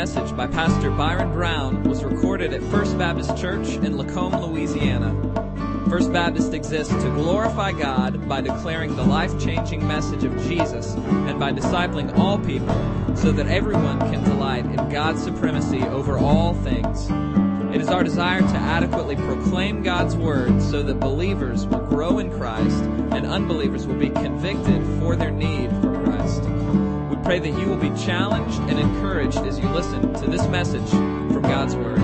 message by Pastor Byron Brown was recorded at First Baptist Church in Lacombe, Louisiana. First Baptist exists to glorify God by declaring the life-changing message of Jesus and by discipling all people so that everyone can delight in God's supremacy over all things. It is our desire to adequately proclaim God's Word so that believers will grow in Christ and unbelievers will be convicted for their need for Christ. We pray that you will be challenged and encouraged as you listen to this message from God's Word.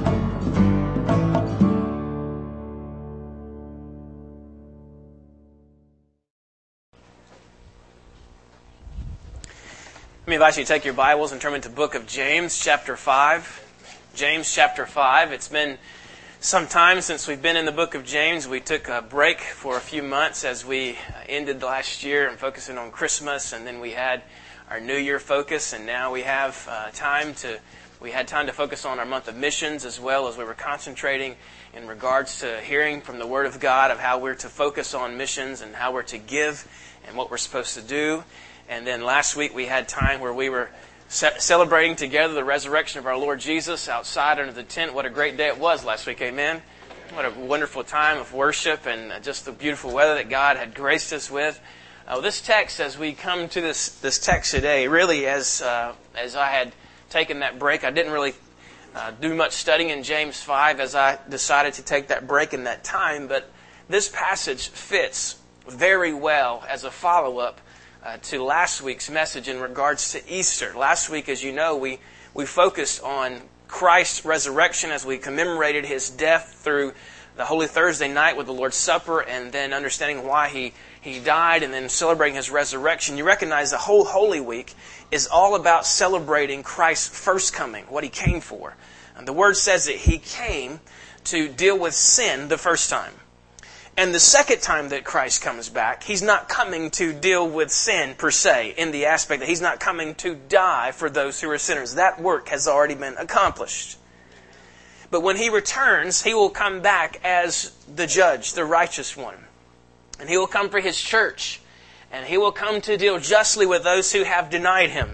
Let me invite you to take your Bibles and turn into the book of James, chapter 5. James, chapter 5. It's been some time since we've been in the book of James. We took a break for a few months as we ended last year and focusing on Christmas, and then we had our New Year focus, and now we have time to focus on our month of missions, as well as we were concentrating in regards to hearing from the Word of God of how we're to focus on missions and how we're to give and what we're supposed to do. And then last week we had time where we were celebrating together the resurrection of our Lord Jesus outside under the tent. What a great day it was last week, amen? What a wonderful time of worship and just the beautiful weather that God had graced us with. This text, as we come to this text today, really as I had taken that break, I didn't really do much studying in James 5 as I decided to take that break in that time, but this passage fits very well as a follow-up to last week's message in regards to Easter. Last week, as you know, we focused on Christ's resurrection as we commemorated His death through the Holy Thursday night with the Lord's Supper, and then understanding why He died, and then celebrating His resurrection. You recognize the whole Holy Week is all about celebrating Christ's first coming, what He came for. And the Word says that He came to deal with sin the first time. And the second time that Christ comes back, He's not coming to deal with sin per se, in the aspect that He's not coming to die for those who are sinners. That work has already been accomplished. But when He returns, He will come back as the judge, the righteous one. And He will come for His church. And He will come to deal justly with those who have denied Him.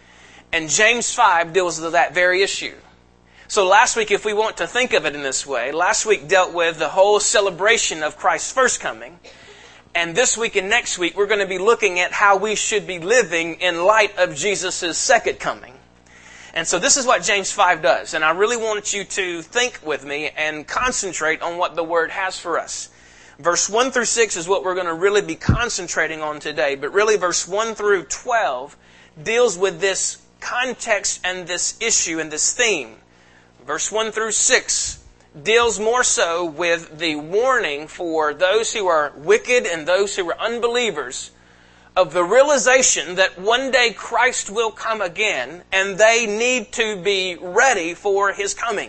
And James 5 deals with that very issue. So last week, if we want to think of it in this way, last week dealt with the whole celebration of Christ's first coming. And this week and next week, we're going to be looking at how we should be living in light of Jesus' second coming. And so this is what James 5 does. And I really want you to think with me and concentrate on what the Word has for us. Verse 1 through 6 is what we're going to really be concentrating on today. But really, verse 1 through 12 deals with this context and this issue and this theme. Verse 1 through 6 deals more so with the warning for those who are wicked and those who are unbelievers of the realization that one day Christ will come again and they need to be ready for His coming.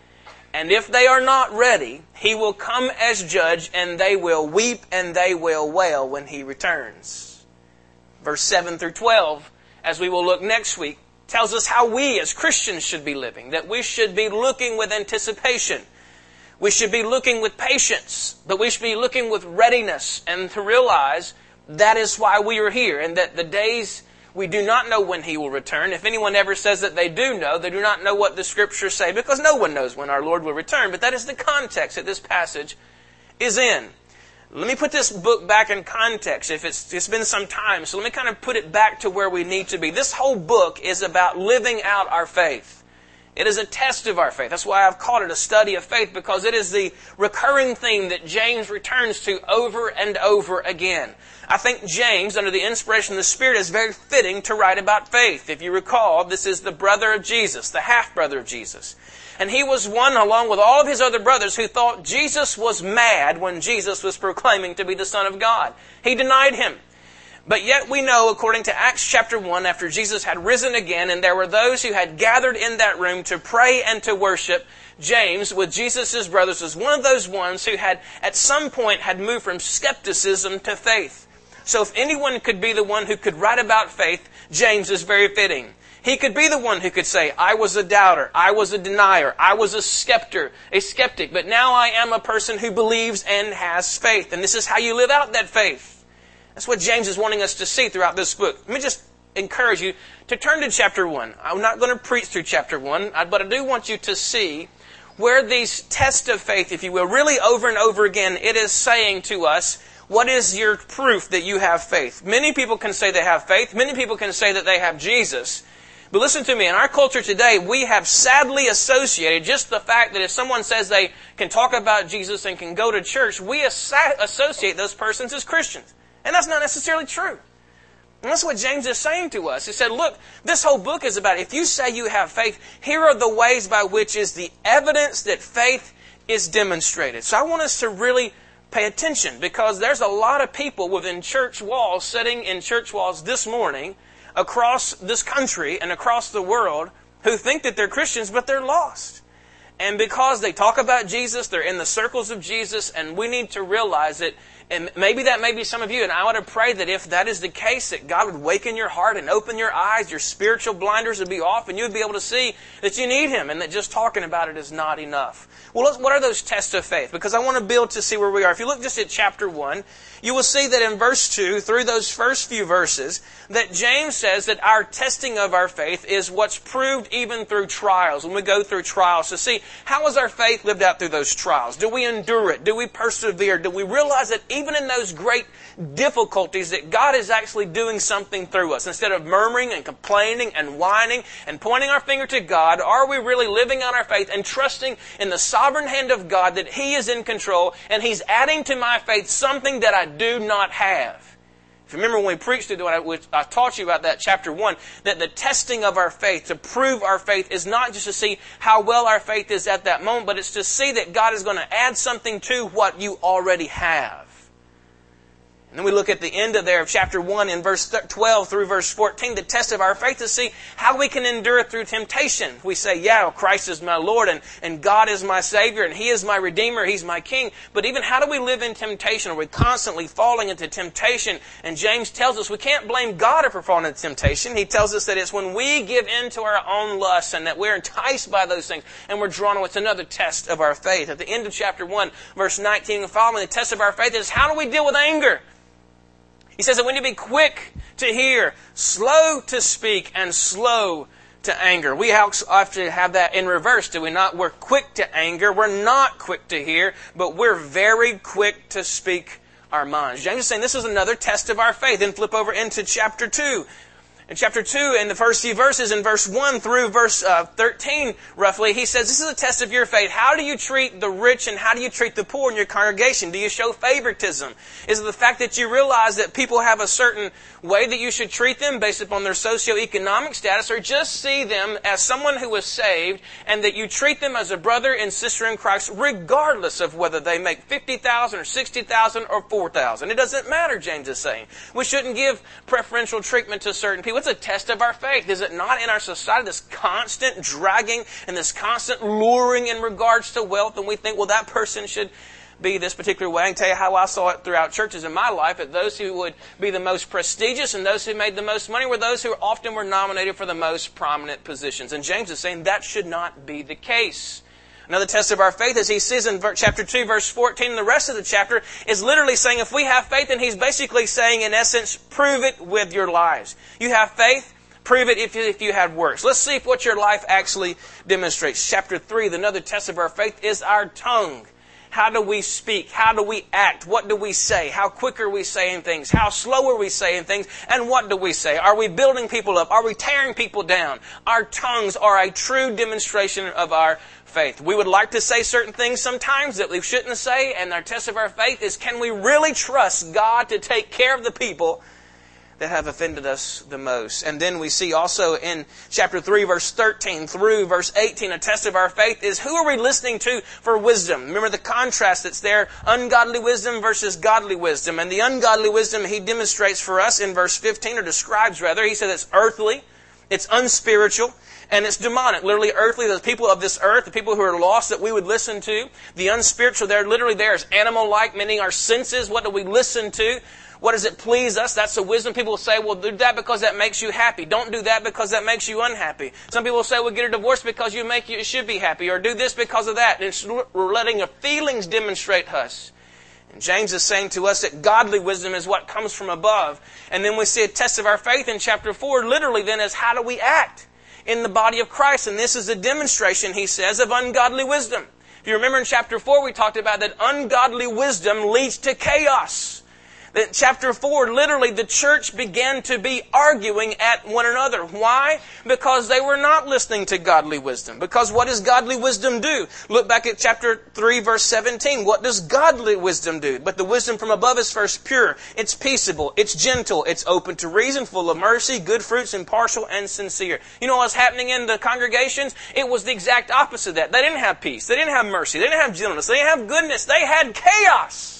And if they are not ready, He will come as judge and they will weep and they will wail when He returns. Verse 7 through 12, as we will look next week, tells us how we as Christians should be living, that we should be looking with anticipation. We should be looking with patience, but we should be looking with readiness and to realize that is why we are here and that the days we do not know when He will return. If anyone ever says that they do not know what the Scriptures say, because no one knows when our Lord will return, but that is the context that this passage is in. Let me put this book back in context. It's been some time, so let me kind of put it back to where we need to be. This whole book is about living out our faith. It is a test of our faith. That's why I've called it a study of faith, because it is the recurring theme that James returns to over and over again. I think James, under the inspiration of the Spirit, is very fitting to write about faith. If you recall, this is the brother of Jesus, the half-brother of Jesus. And he was one, along with all of his other brothers, who thought Jesus was mad when Jesus was proclaiming to be the Son of God. He denied Him. But yet we know, according to Acts chapter 1, after Jesus had risen again, and there were those who had gathered in that room to pray and to worship, James, with Jesus' brothers, was one of those ones who had, at some point, had moved from skepticism to faith. So if anyone could be the one who could write about faith, James is very fitting. He could be the one who could say, I was a doubter, I was a denier, I was a skeptic, but now I am a person who believes and has faith. And this is how you live out that faith. That's what James is wanting us to see throughout this book. Let me just encourage you to turn to chapter 1. I'm not going to preach through chapter 1, but I do want you to see where these tests of faith, if you will, really over and over again, it is saying to us, what is your proof that you have faith? Many people can say they have faith. Many people can say that they have Jesus. But listen to me, in our culture today, we have sadly associated just the fact that if someone says they can talk about Jesus and can go to church, we associate those persons as Christians. And that's not necessarily true. And that's what James is saying to us. He said, look, this whole book is about, if you say you have faith, here are the ways by which is the evidence that faith is demonstrated. So I want us to really pay attention, because there's a lot of people within church walls, sitting in church walls this morning, across this country and across the world, who think that they're Christians, but they're lost. And because they talk about Jesus, they're in the circles of Jesus, and we need to realize it. And maybe that may be some of you, and I want to pray that if that is the case, that God would waken your heart and open your eyes, your spiritual blinders would be off, and you would be able to see that you need Him, and that just talking about it is not enough. Well, what are those tests of faith? Because I want to build to see where we are. If you look just at chapter 1, you will see that in verse 2, through those first few verses, that James says that our testing of our faith is what's proved even through trials. When we go through trials to see, how is our faith lived out through those trials? Do we endure it? Do we persevere? Do we realize that even in those great difficulties that God is actually doing something through us? Instead of murmuring and complaining and whining and pointing our finger to God, are we really living on our faith and trusting in the sovereign hand of God that He is in control and He's adding to my faith something that I do not have? If you remember when we preached through I taught you about that chapter 1, that the testing of our faith, to prove our faith, is not just to see how well our faith is at that moment, but it's to see that God is going to add something to what you already have. And then we look at the end of there of chapter 1 in verse 12 through verse 14, the test of our faith, to see how we can endure through temptation. We say, yeah, Christ is my Lord and God is my Savior and He is my Redeemer, He's my King. But even how do we live in temptation? Are we constantly falling into temptation? And James tells us we can't blame God if we're falling into temptation. He tells us that it's when we give in to our own lusts and that we're enticed by those things and we're drawn away. It's another test of our faith. At the end of chapter 1, verse 19 and following, the test of our faith is how do we deal with anger? He says that we need to be quick to hear, slow to speak, and slow to anger. We have to have that in reverse, do we not? We're quick to anger. We're not quick to hear, but we're very quick to speak our minds. James is saying this is another test of our faith. Then flip over into chapter 2. In chapter 2, in the first few verses, in verse 1 through verse 13, roughly, he says, this is a test of your faith. How do you treat the rich and how do you treat the poor in your congregation? Do you show favoritism? Is it the fact that you realize that people have a certain way that you should treat them based upon their socioeconomic status, or just see them as someone who is saved and that you treat them as a brother and sister in Christ regardless of whether they make $50,000 or $60,000 or $4,000? It doesn't matter, James is saying. We shouldn't give preferential treatment to certain people. It's a test of our faith. Is it not in our society, this constant dragging and this constant luring in regards to wealth, and we think, well, that person should be this particular way? I can tell you how I saw it throughout churches in my life, that those who would be the most prestigious and those who made the most money were those who often were nominated for the most prominent positions. And James is saying that should not be the case. Another test of our faith, as he says in chapter 2, verse 14, and the rest of the chapter is literally saying if we have faith, and he's basically saying, in essence, prove it with your lives. You have faith, prove it if you have works. Let's see what your life actually demonstrates. Chapter 3, another test of our faith is our tongue. How do we speak? How do we act? What do we say? How quick are we saying things? How slow are we saying things? And what do we say? Are we building people up? Are we tearing people down? Our tongues are a true demonstration of our faith. We would like to say certain things sometimes that we shouldn't say, and our test of our faith is, can we really trust God to take care of the people that have offended us the most? And then we see also in chapter 3, verse 13 through verse 18, a test of our faith is, who are we listening to for wisdom? Remember the contrast that's there, ungodly wisdom versus godly wisdom. And the ungodly wisdom he demonstrates for us in verse 15, or describes rather, he says it's earthly, it's unspiritual, and it's demonic. Literally earthly, those people of this earth, the people who are lost that we would listen to. The unspiritual there, literally there is animal-like, meaning our senses. What do we listen to? What does it please us? That's the wisdom. People will say, well, do that because that makes you happy. Don't do that because that makes you unhappy. Some people will say, well, get a divorce because you should be happy. Or do this because of that. It's letting your feelings demonstrate us. And James is saying to us that godly wisdom is what comes from above. And then we see a test of our faith in chapter 4, literally then, is how do we act in the body of Christ? And this is a demonstration, he says, of ungodly wisdom. If you remember in chapter 4, we talked about that ungodly wisdom leads to chaos. That chapter 4, literally, the church began to be arguing at one another. Why? Because they were not listening to godly wisdom. Because what does godly wisdom do? Look back at chapter 3, verse 17. What does godly wisdom do? But the wisdom from above is first pure. It's peaceable. It's gentle. It's open to reason, full of mercy, good fruits, impartial, and sincere. You know what was happening in the congregations? It was the exact opposite of that. They didn't have peace. They didn't have mercy. They didn't have gentleness. They didn't have goodness. They had chaos.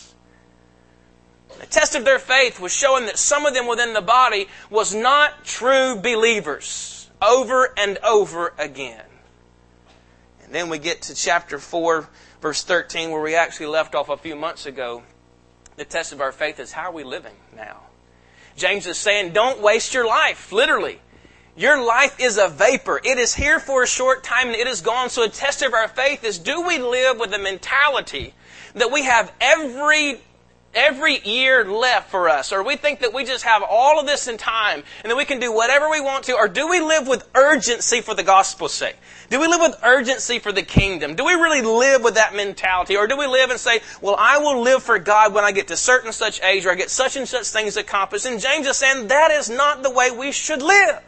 The test of their faith was showing that some of them within the body was not true believers over and over again. And then we get to chapter 4, verse 13, where we actually left off a few months ago. The test of our faith is, how are we living now? James is saying, don't waste your life, literally. Your life is a vapor. It is here for a short time and it is gone. So a test of our faith is, do we live with the mentality that we have every year left for us, or we think that we just have all of this in time and that we can do whatever we want to, or do we live with urgency for the gospel's sake? Do we live with urgency for the kingdom? Do we really live with that mentality? Or do we live and say, well, I will live for God when I get to certain such age, or I get such and such things accomplished? And James is saying that is not the way we should live.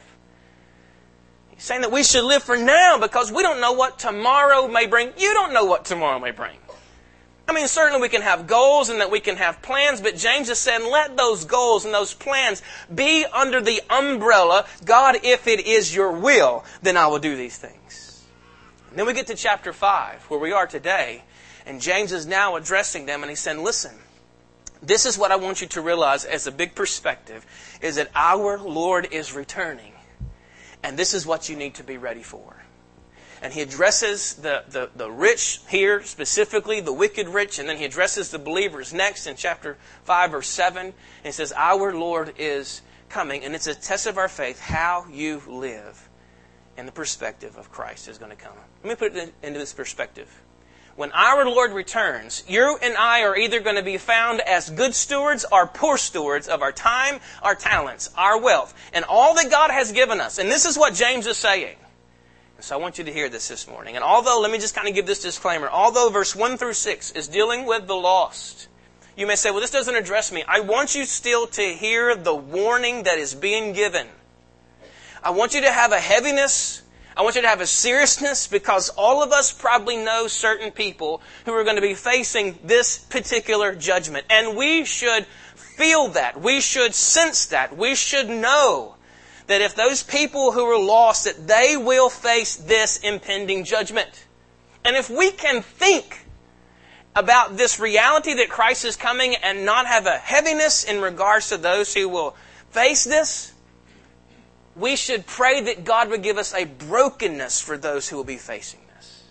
He's saying that we should live for now because we don't know what tomorrow may bring. You don't know what tomorrow may bring. I mean, certainly we can have goals and that we can have plans, but James is saying, let those goals and those plans be under the umbrella, God, if it is your will, then I will do these things. And then we get to chapter 5, where we are today, and James is now addressing them, and he's saying, listen, this is what I want you to realize as a big perspective, is that our Lord is returning, and this is what you need to be ready for. And he addresses the rich here, specifically the wicked rich, and then he addresses the believers next in chapter 5, verse 7. And he says, our Lord is coming, and it's a test of our faith how you live in the perspective of Christ is going to come. Let me put it into this perspective. When our Lord returns, you and I are either going to be found as good stewards or poor stewards of our time, our talents, our wealth, and all that God has given us. And this is what James is saying. So I want you to hear this morning. And although, let me just kind of give this disclaimer. Although verse 1 through 6 is dealing with the lost, you may say, well, this doesn't address me. I want you still to hear the warning that is being given. I want you to have a heaviness. I want you to have a seriousness, because all of us probably know certain people who are going to be facing this particular judgment. And we should feel that. We should sense that. We should know that if those people who are lost, that they will face this impending judgment. And if we can think about this reality that Christ is coming and not have a heaviness in regards to those who will face this, we should pray that God would give us a brokenness for those who will be facing this.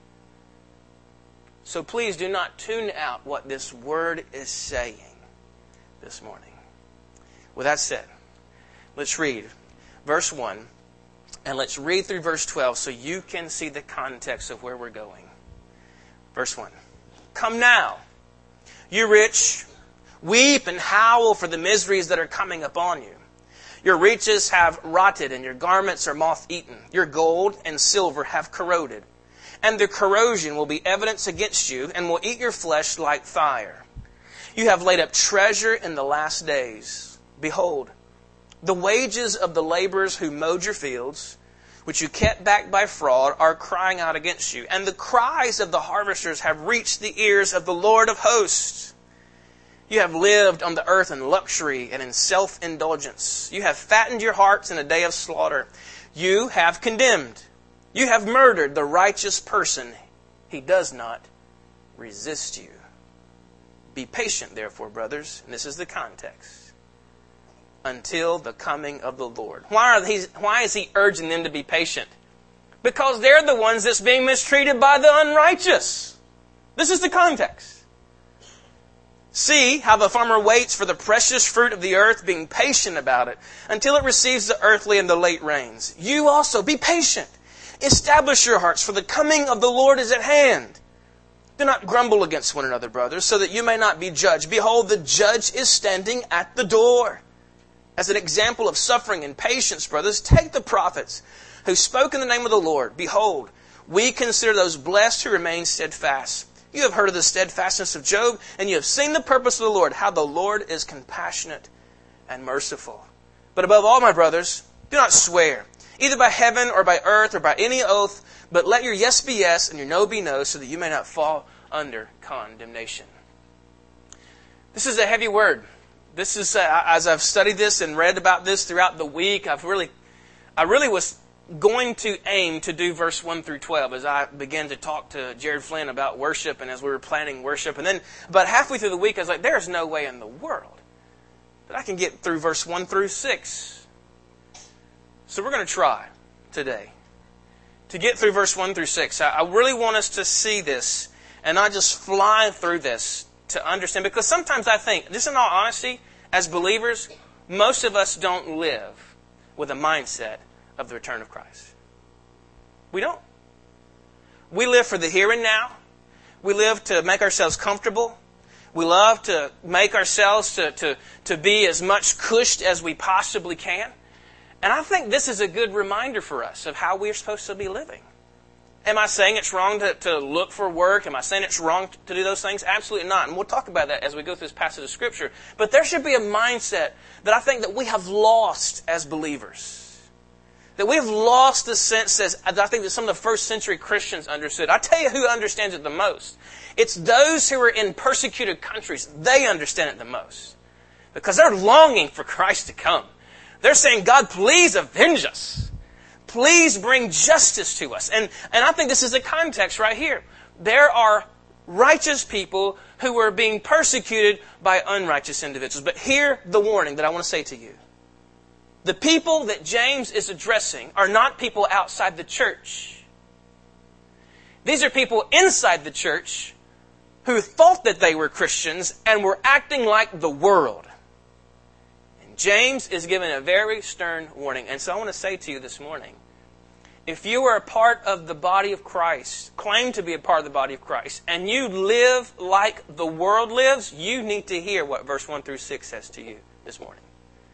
So please do not tune out what this word is saying this morning. With that said, let's read verse 1, and let's read through verse 12 so you can see the context of where we're going. Verse 1. Come now, you rich, weep and howl for the miseries that are coming upon you. Your riches have rotted, and your garments are moth-eaten. Your gold and silver have corroded, and their corrosion will be evidence against you, and will eat your flesh like fire. You have laid up treasure in the last days. Behold, the wages of the laborers who mowed your fields, which you kept back by fraud, are crying out against you. And the cries of the harvesters have reached the ears of the Lord of hosts. You have lived on the earth in luxury and in self-indulgence. You have fattened your hearts in a day of slaughter. You have condemned. You have murdered the righteous person. He does not resist you. Be patient, therefore, brothers. And this is the context. Until the coming of the Lord. Why is he urging them to be patient? Because they're the ones that's being mistreated by the unrighteous. This is the context. See how the farmer waits for the precious fruit of the earth, being patient about it, until it receives the earthly and the late rains. You also be patient. Establish your hearts, for the coming of the Lord is at hand. Do not grumble against one another, brothers, so that you may not be judged. Behold, the judge is standing at the door. As an example of suffering and patience, brothers, take the prophets who spoke in the name of the Lord. Behold, we consider those blessed who remain steadfast. You have heard of the steadfastness of Job, and you have seen the purpose of the Lord, how the Lord is compassionate and merciful. But above all, my brothers, do not swear, either by heaven or by earth or by any oath, but let your yes be yes and your no be no, so that you may not fall under condemnation. This is a heavy word. This is, as I've studied this and read about this throughout the week, I really was going to aim to do verse 1 through 12 as I began to talk to Jared Flynn about worship and as we were planning worship. And then about halfway through the week, I was like, there's no way in the world that I can get through verse 1 through 6. So we're going to try today to get through verse 1 through 6. I really want us to see this and not just fly through this to understand. Because sometimes I think, just in all honesty, as believers, most of us don't live with a mindset of the return of Christ. We don't. We live for the here and now. We live to make ourselves comfortable. We love to make ourselves to be as much cushed as we possibly can. And I think this is a good reminder for us of how we're supposed to be living. Am I saying it's wrong to look for work? Am I saying it's wrong to do those things? Absolutely not. And we'll talk about that as we go through this passage of Scripture. But there should be a mindset that I think that we have lost as believers. That we have lost the sense that I think that some of the first century Christians understood. I tell you who understands it the most. It's those who are in persecuted countries. They understand it the most. Because they're longing for Christ to come. They're saying, God, please avenge us. Please bring justice to us. And I think this is the context right here. There are righteous people who are being persecuted by unrighteous individuals. But hear the warning that I want to say to you. The people that James is addressing are not people outside the church. These are people inside the church who thought that they were Christians and were acting like the world. And James is giving a very stern warning. And so I want to say to you this morning, if you are a part of the body of Christ, claim to be a part of the body of Christ, and you live like the world lives, you need to hear what verse 1 through 6 says to you this morning.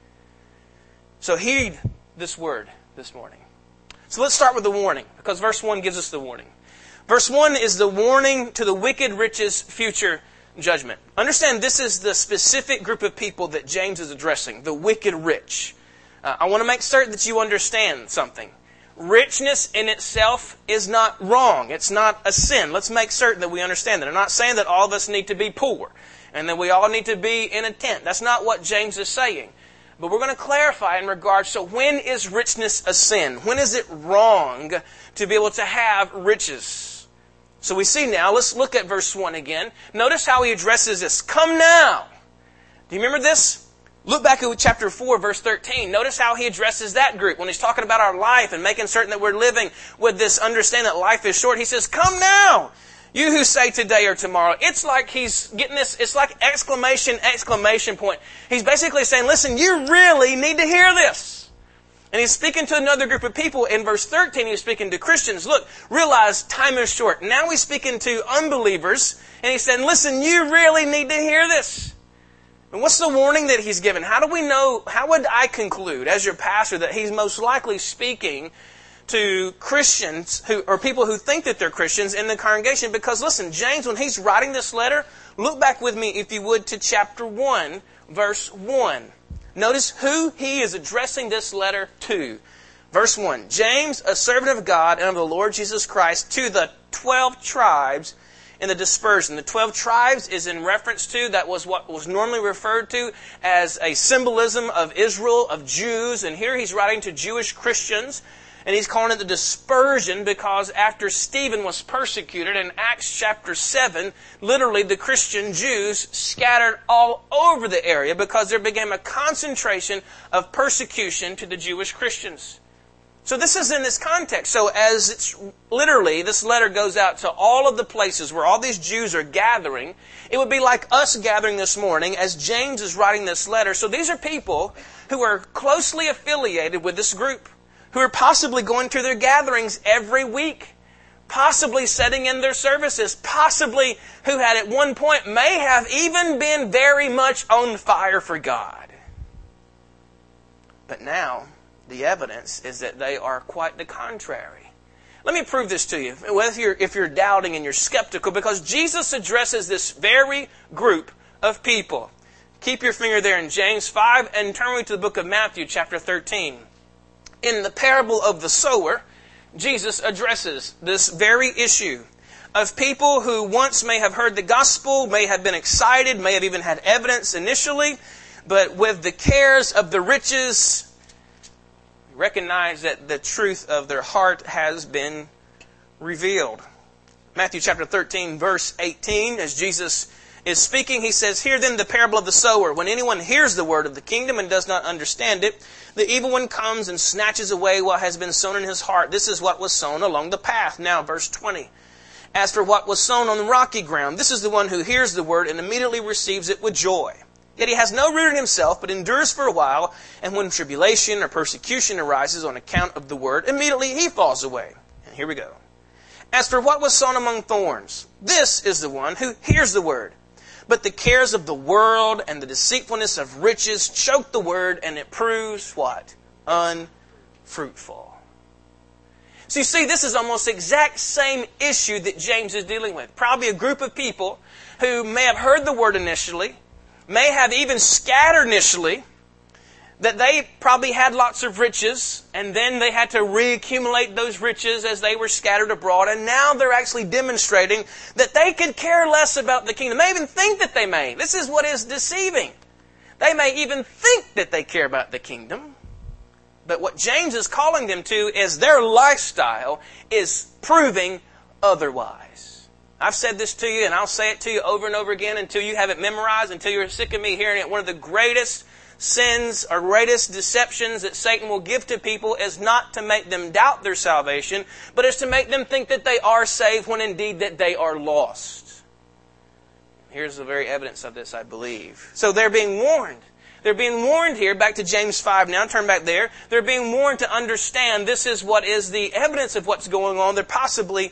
So heed this word this morning. So let's start with the warning, because verse 1 gives us the warning. Verse 1 is the warning to the wicked rich's future judgment. Understand, this is the specific group of people that James is addressing, the wicked rich. I want to make certain that you understand something. Richness in itself is not wrong. It's not a sin. Let's make certain that we understand that. I'm not saying that all of us need to be poor and that we all need to be in a tent. That's not what James is saying. But we're going to clarify in regards to when is richness a sin? When is it wrong to be able to have riches? So we see now, let's look at verse 1 again. Notice how he addresses this. Come now. Do you remember this? Look back at chapter 4, verse 13. Notice how he addresses that group. When he's talking about our life and making certain that we're living with this understanding that life is short, he says, come now, you who say today or tomorrow. It's like he's getting this, it's like exclamation point. He's basically saying, listen, you really need to hear this. And he's speaking to another group of people. In verse 13, he's speaking to Christians. Look, realize time is short. Now he's speaking to unbelievers. And he's saying, listen, you really need to hear this. And what's the warning that he's given? How do we know, how would I conclude as your pastor that he's most likely speaking to Christians or people who think that they're Christians in the congregation? Because listen, James, when he's writing this letter, look back with me, if you would, to chapter 1, verse 1. Notice who he is addressing this letter to. Verse 1, James, a servant of God and of the Lord Jesus Christ, to the 12 tribes in the dispersion. The 12 tribes is in reference to, that was what was normally referred to as a symbolism of Israel, of Jews. And here he's writing to Jewish Christians. And he's calling it the dispersion because after Stephen was persecuted in Acts chapter 7, literally the Christian Jews scattered all over the area because there became a concentration of persecution to the Jewish Christians. So this is in this context. So as it's literally, this letter goes out to all of the places where all these Jews are gathering. It would be like us gathering this morning as James is writing this letter. So these are people who are closely affiliated with this group, who are possibly going to their gatherings every week. possibly sitting in their services, possibly who had at one point may have even been very much on fire for God. But now, the evidence is that they are quite the contrary. Let me prove this to you, if you're doubting and you're skeptical, because Jesus addresses this very group of people. Keep your finger there in James 5 and turn me to the book of Matthew chapter 13. In the parable of the sower, Jesus addresses this very issue of people who once may have heard the gospel, may have been excited, may have even had evidence initially, but with the cares of the riches, recognize that the truth of their heart has been revealed. Matthew chapter 13, verse 18, as Jesus is speaking, he says, "Hear then the parable of the sower. When anyone hears the word of the kingdom and does not understand it, the evil one comes and snatches away what has been sown in his heart. This is what was sown along the path." Now, verse 20. "As for what was sown on the rocky ground, this is the one who hears the word and immediately receives it with joy. Yet he has no root in himself, but endures for a while, and when tribulation or persecution arises on account of the word, immediately he falls away." And here we go. "As for what was sown among thorns, this is the one who hears the word. But the cares of the world and the deceitfulness of riches choke the word, and it proves" what? "Unfruitful." So you see, this is almost the exact same issue that James is dealing with. Probably a group of people who may have heard the word initially, may have even scattered initially, that they probably had lots of riches, and then they had to reaccumulate those riches as they were scattered abroad, and now they're actually demonstrating that they could care less about the kingdom. They may even think that they may. This is what is deceiving. They may even think that they care about the kingdom, but what James is calling them to is their lifestyle is proving otherwise. I've said this to you, and I'll say it to you over and over again until you have it memorized, until you're sick of me hearing it. One of the greatest sins or greatest deceptions that Satan will give to people is not to make them doubt their salvation, but is to make them think that they are saved when indeed that they are lost. Here's the very evidence of this, I believe. So they're being warned. They're being warned here, back to James 5 now, turn back there. They're being warned to understand this is what is the evidence of what's going on. They're possibly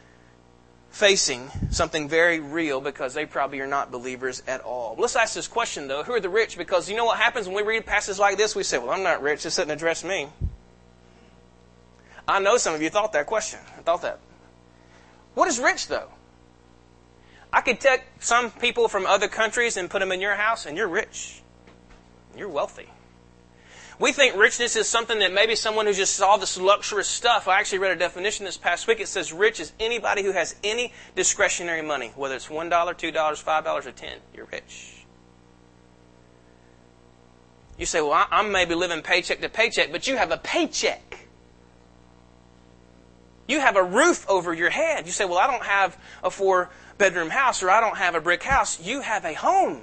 facing something very real because they probably are not believers at all. Let's ask this question, though. Who are the rich? Because you know what happens when we read passages like this? We say, well, I'm not rich. This doesn't address me. I know some of you thought that question. I thought that. What is rich, though? I could take some people from other countries and put them in your house, and you're rich. You're wealthy. We think richness is something that maybe someone who just saw this luxurious stuff. I actually read a definition this past week. It says rich is anybody who has any discretionary money, whether it's $1, $2, $5, or $10. You're rich. You say, well, I'm maybe living paycheck to paycheck, but you have a paycheck. You have a roof over your head. You say, well, I don't have a 4-bedroom house, or I don't have a brick house. You have a home.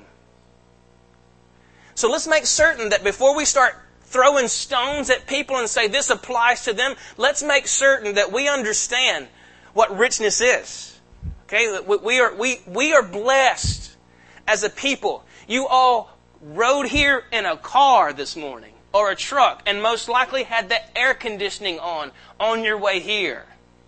So let's make certain that before we start throwing stones at people and say this applies to them, let's make certain that we understand what richness is. Okay, we are blessed as a people. You all rode here in a car this morning or a truck, and most likely had the air conditioning on your way here.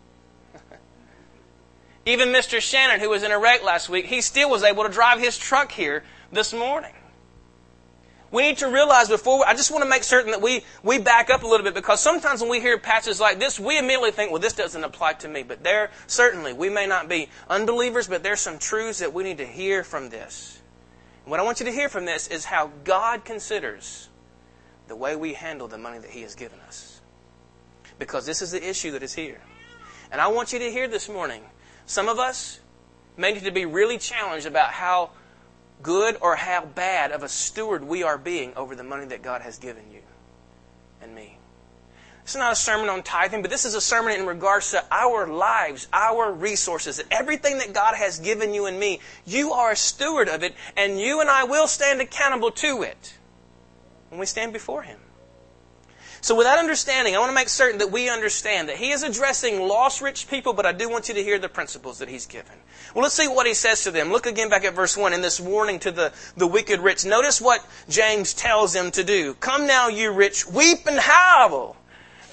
Even Mr. Shannon, who was in a wreck last week, he still was able to drive his truck here this morning. We need to realize I just want to make certain that we back up a little bit, because sometimes when we hear passages like this, we immediately think, well, this doesn't apply to me. But certainly, we may not be unbelievers, but there's some truths that we need to hear from this. And what I want you to hear from this is how God considers the way we handle the money that He has given us. Because this is the issue that is here. And I want you to hear this morning, some of us may need to be really challenged about how good or how bad of a steward we are being over the money that God has given you and me. This is not a sermon on tithing, but this is a sermon in regards to our lives, our resources, everything that God has given you and me. You are a steward of it, and you and I will stand accountable to it when we stand before Him. So with that understanding, I want to make certain that we understand that He is addressing lost rich people, but I do want you to hear the principles that He's given. Well, let's see what He says to them. Look again back at verse 1 in this warning to the wicked rich. Notice what James tells them to do. "Come now, you rich, weep and howl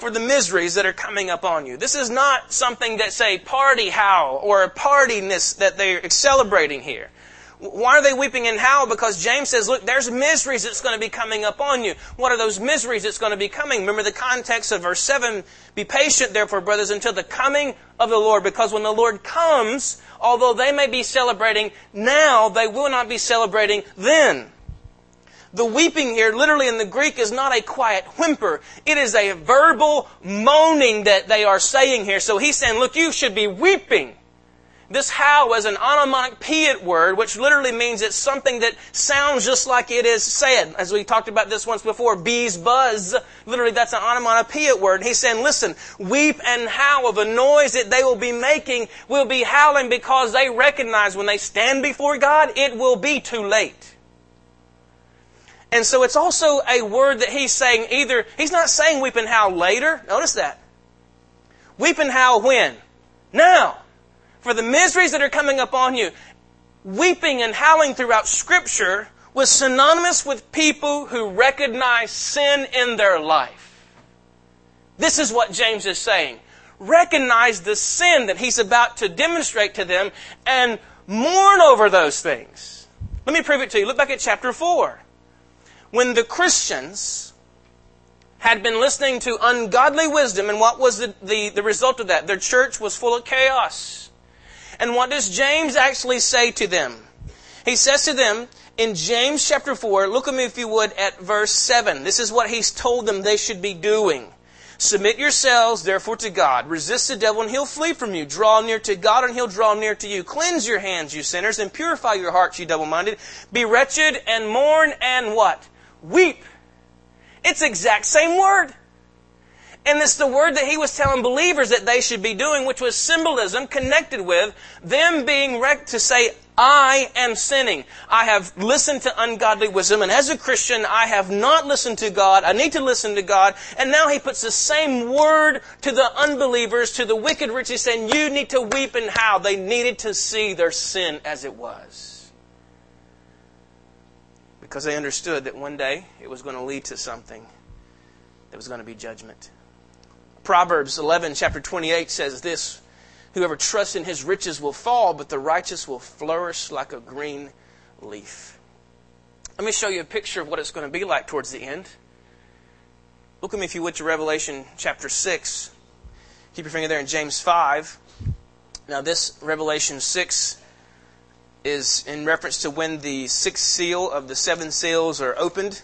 for the miseries that are coming upon you. This is not something that's a party howl or a partiness that they're celebrating here. Why are they weeping and howl? Because James says, look, there's miseries that's going to be coming upon you. What are those miseries that's going to be coming? Remember the context of verse 7. Be patient, therefore, brothers, until the coming of the Lord. Because when the Lord comes, although they may be celebrating now, they will not be celebrating then. The weeping here, literally in the Greek, is not a quiet whimper. It is a verbal moaning that they are saying here. So he's saying, look, you should be weeping. This howl is an onomatopoeic word, which literally means it's something that sounds just like it is said. As we talked about this once before, bees buzz. Literally, that's an onomatopoeic word. And he's saying, listen, weep and howl. The noise that they will be making will be howling because they recognize when they stand before God, it will be too late. And so it's also a word that he's saying either, he's not saying weep and howl later. Notice that. Weep and howl when? Now. For the miseries that are coming upon you. Weeping and howling throughout Scripture was synonymous with people who recognize sin in their life. This is what James is saying. Recognize the sin that he's about to demonstrate to them and mourn over those things. Let me prove it to you. Look back at chapter 4. When the Christians had been listening to ungodly wisdom, and what was the result of that? Their church was full of chaos. And what does James actually say to them? He says to them in James chapter 4, look at me if you would at verse 7. This is what he's told them they should be doing. Submit yourselves therefore to God. Resist the devil and he'll flee from you. Draw near to God and he'll draw near to you. Cleanse your hands, you sinners, and purify your hearts, you double-minded. Be wretched and mourn and what? Weep. It's the exact same word. And it's the word that he was telling believers that they should be doing, which was symbolism connected with them being to say, I am sinning. I have listened to ungodly wisdom, and as a Christian, I have not listened to God. I need to listen to God. And now he puts the same word to the unbelievers, to the wicked rich. He's saying, you need to weep and howl. They needed to see their sin as it was. Because they understood that one day it was going to lead to something that was going to be judgment. Proverbs 11, chapter 28 says this, whoever trusts in his riches will fall, but the righteous will flourish like a green leaf. Let me show you a picture of what it's going to be like towards the end. Look with me, if you would, to Revelation chapter 6. Keep your finger there in James 5. Now this Revelation 6 is in reference to when the sixth seal of the seven seals are opened.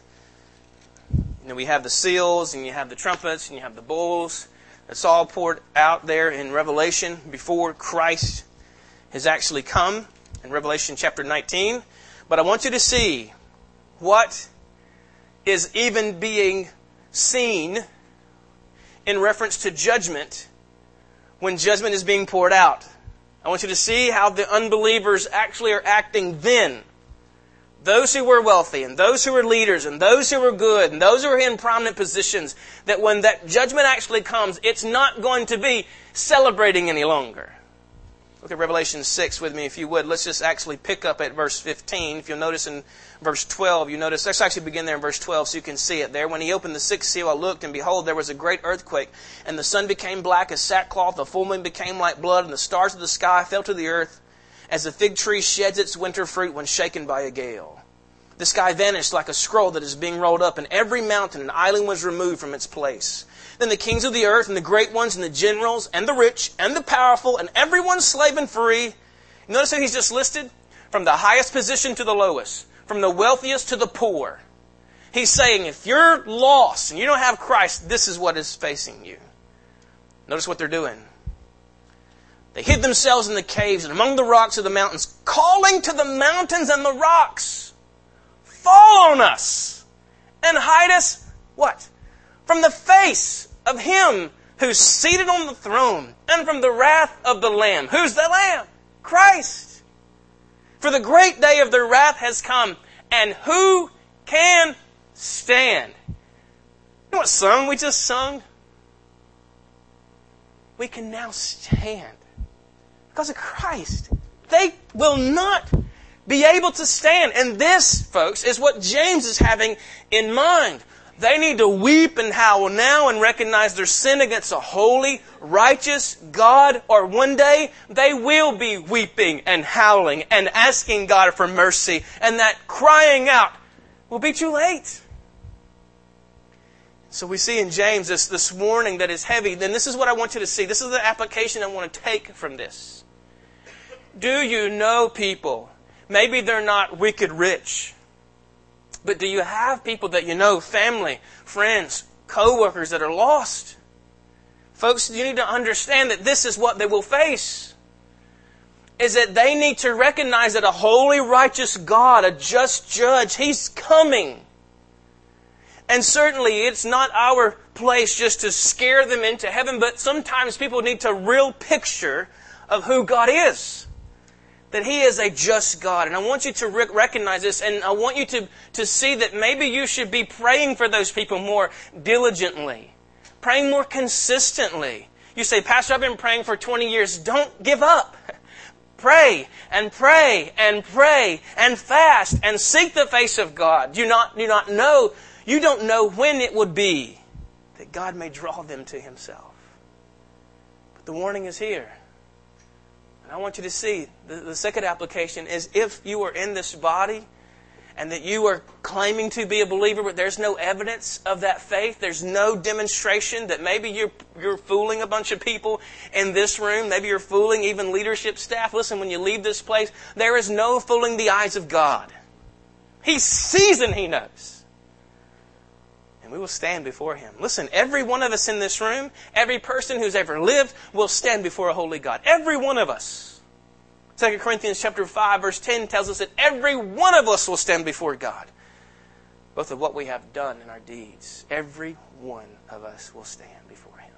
And we have the seals, and you have the trumpets, and you have the bowls. It's all poured out there in Revelation before Christ has actually come in Revelation chapter 19. But I want you to see what is even being seen in reference to judgment when judgment is being poured out. I want you to see how the unbelievers actually are acting then. Those who were wealthy, and those who were leaders, and those who were good, and those who are in prominent positions, that when that judgment actually comes, it's not going to be celebrating any longer. Look at Revelation 6 with me, if you would. Let's just actually pick up at verse 15. If you'll notice in verse 12, you notice, let's actually begin there in verse 12 so you can see it there. When he opened the sixth seal, I looked, and behold, there was a great earthquake, and the sun became black as sackcloth, the full moon became like blood, and the stars of the sky fell to the earth, as the fig tree sheds its winter fruit when shaken by a gale. The sky vanished like a scroll that is being rolled up, and every mountain and island was removed from its place. Then the kings of the earth, and the great ones, and the generals, and the rich, and the powerful, and everyone slave and free. Notice how he's just listed? From the highest position to the lowest. From the wealthiest to the poor. He's saying, if you're lost, and you don't have Christ, this is what is facing you. Notice what they're doing. They hid themselves in the caves and among the rocks of the mountains, calling to the mountains and the rocks, fall on us and hide us, what? From the face of Him who's seated on the throne and from the wrath of the Lamb. Who's the Lamb? Christ. For the great day of their wrath has come, and who can stand? You know what song we just sung? We can now stand. Because of Christ. They will not be able to stand. And this, folks, is what James is having in mind. They need to weep and howl now and recognize their sin against a holy, righteous God, or one day they will be weeping and howling and asking God for mercy, and that crying out will be too late. So we see in James this warning that is heavy. Then this is what I want you to see. This is the application I want to take from this. Do you know people? Maybe they're not wicked rich. But do you have people that you know, family, friends, co-workers that are lost? Folks, you need to understand that this is what they will face. Is that they need to recognize that a holy, righteous God, a just judge, He's coming. And certainly it's not our place just to scare them into heaven, but sometimes people need a real picture of who God is. That He is a just God. And I want you to recognize this, and I want you to see that maybe you should be praying for those people more diligently. Praying more consistently. You say, Pastor, I've been praying for 20 years. Don't give up. Pray and pray and pray and fast and seek the face of God. You don't know when it would be that God may draw them to Himself. But the warning is here. I want you to see, the second application is if you are in this body and that you are claiming to be a believer, but there's no evidence of that faith, there's no demonstration that maybe you're fooling a bunch of people in this room, maybe you're fooling even leadership staff. Listen, when you leave this place, there is no fooling the eyes of God. He sees and He knows. And we will stand before Him. Listen, every one of us in this room, every person who's ever lived will stand before a holy God. Every one of us. 2 Corinthians chapter 5 verse 10 tells us that every one of us will stand before God. Both of what we have done and our deeds. Every one of us will stand before Him.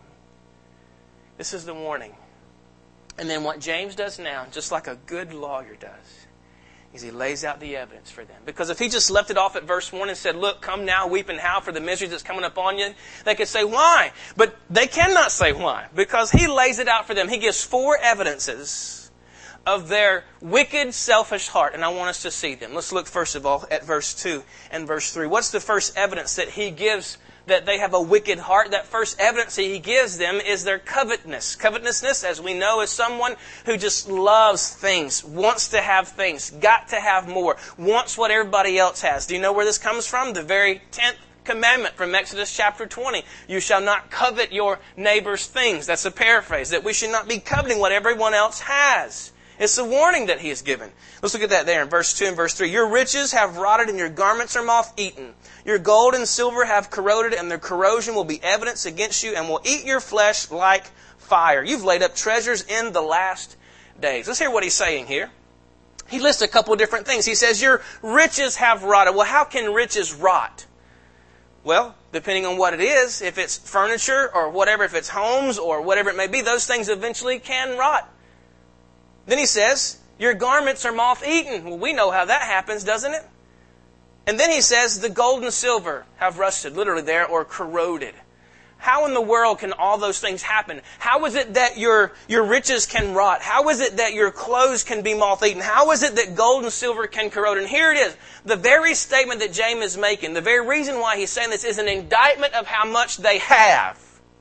This is the warning. And then what James does now, just like a good lawyer does, is he lays out the evidence for them. Because if he just left it off at verse 1 and said, look, come now, weep and howl for the misery that's coming upon you, they could say, why? But they cannot say why. Because he lays it out for them. He gives 4 evidences of their wicked, selfish heart. And I want us to see them. Let's look first of all at verse 2 and verse 3. What's the first evidence that he gives that they have a wicked heart? That first evidence that he gives them is their covetousness. Covetousness, as we know, is someone who just loves things, wants to have things, got to have more, wants what everybody else has. Do you know where this comes from? The very 10th commandment from Exodus chapter 20. You shall not covet your neighbor's things. That's a paraphrase, that we should not be coveting what everyone else has. It's a warning that he has given. Let's look at that there in verse 2 and verse 3. Your riches have rotted and your garments are moth-eaten. Your gold and silver have corroded, and their corrosion will be evidence against you and will eat your flesh like fire. You've laid up treasures in the last days. Let's hear what he's saying here. He lists a couple of different things. He says, your riches have rotted. Well, how can riches rot? Well, depending on what it is, if it's furniture or whatever, if it's homes or whatever it may be, those things eventually can rot. Then he says, your garments are moth-eaten. Well, we know how that happens, doesn't it? And then he says, the gold and silver have rusted, literally there, or corroded. How in the world can all those things happen? How is it that your riches can rot? How is it that your clothes can be moth-eaten? How is it that gold and silver can corrode? And here it is. The very statement that James is making, the very reason why he's saying this is an indictment of how much they have.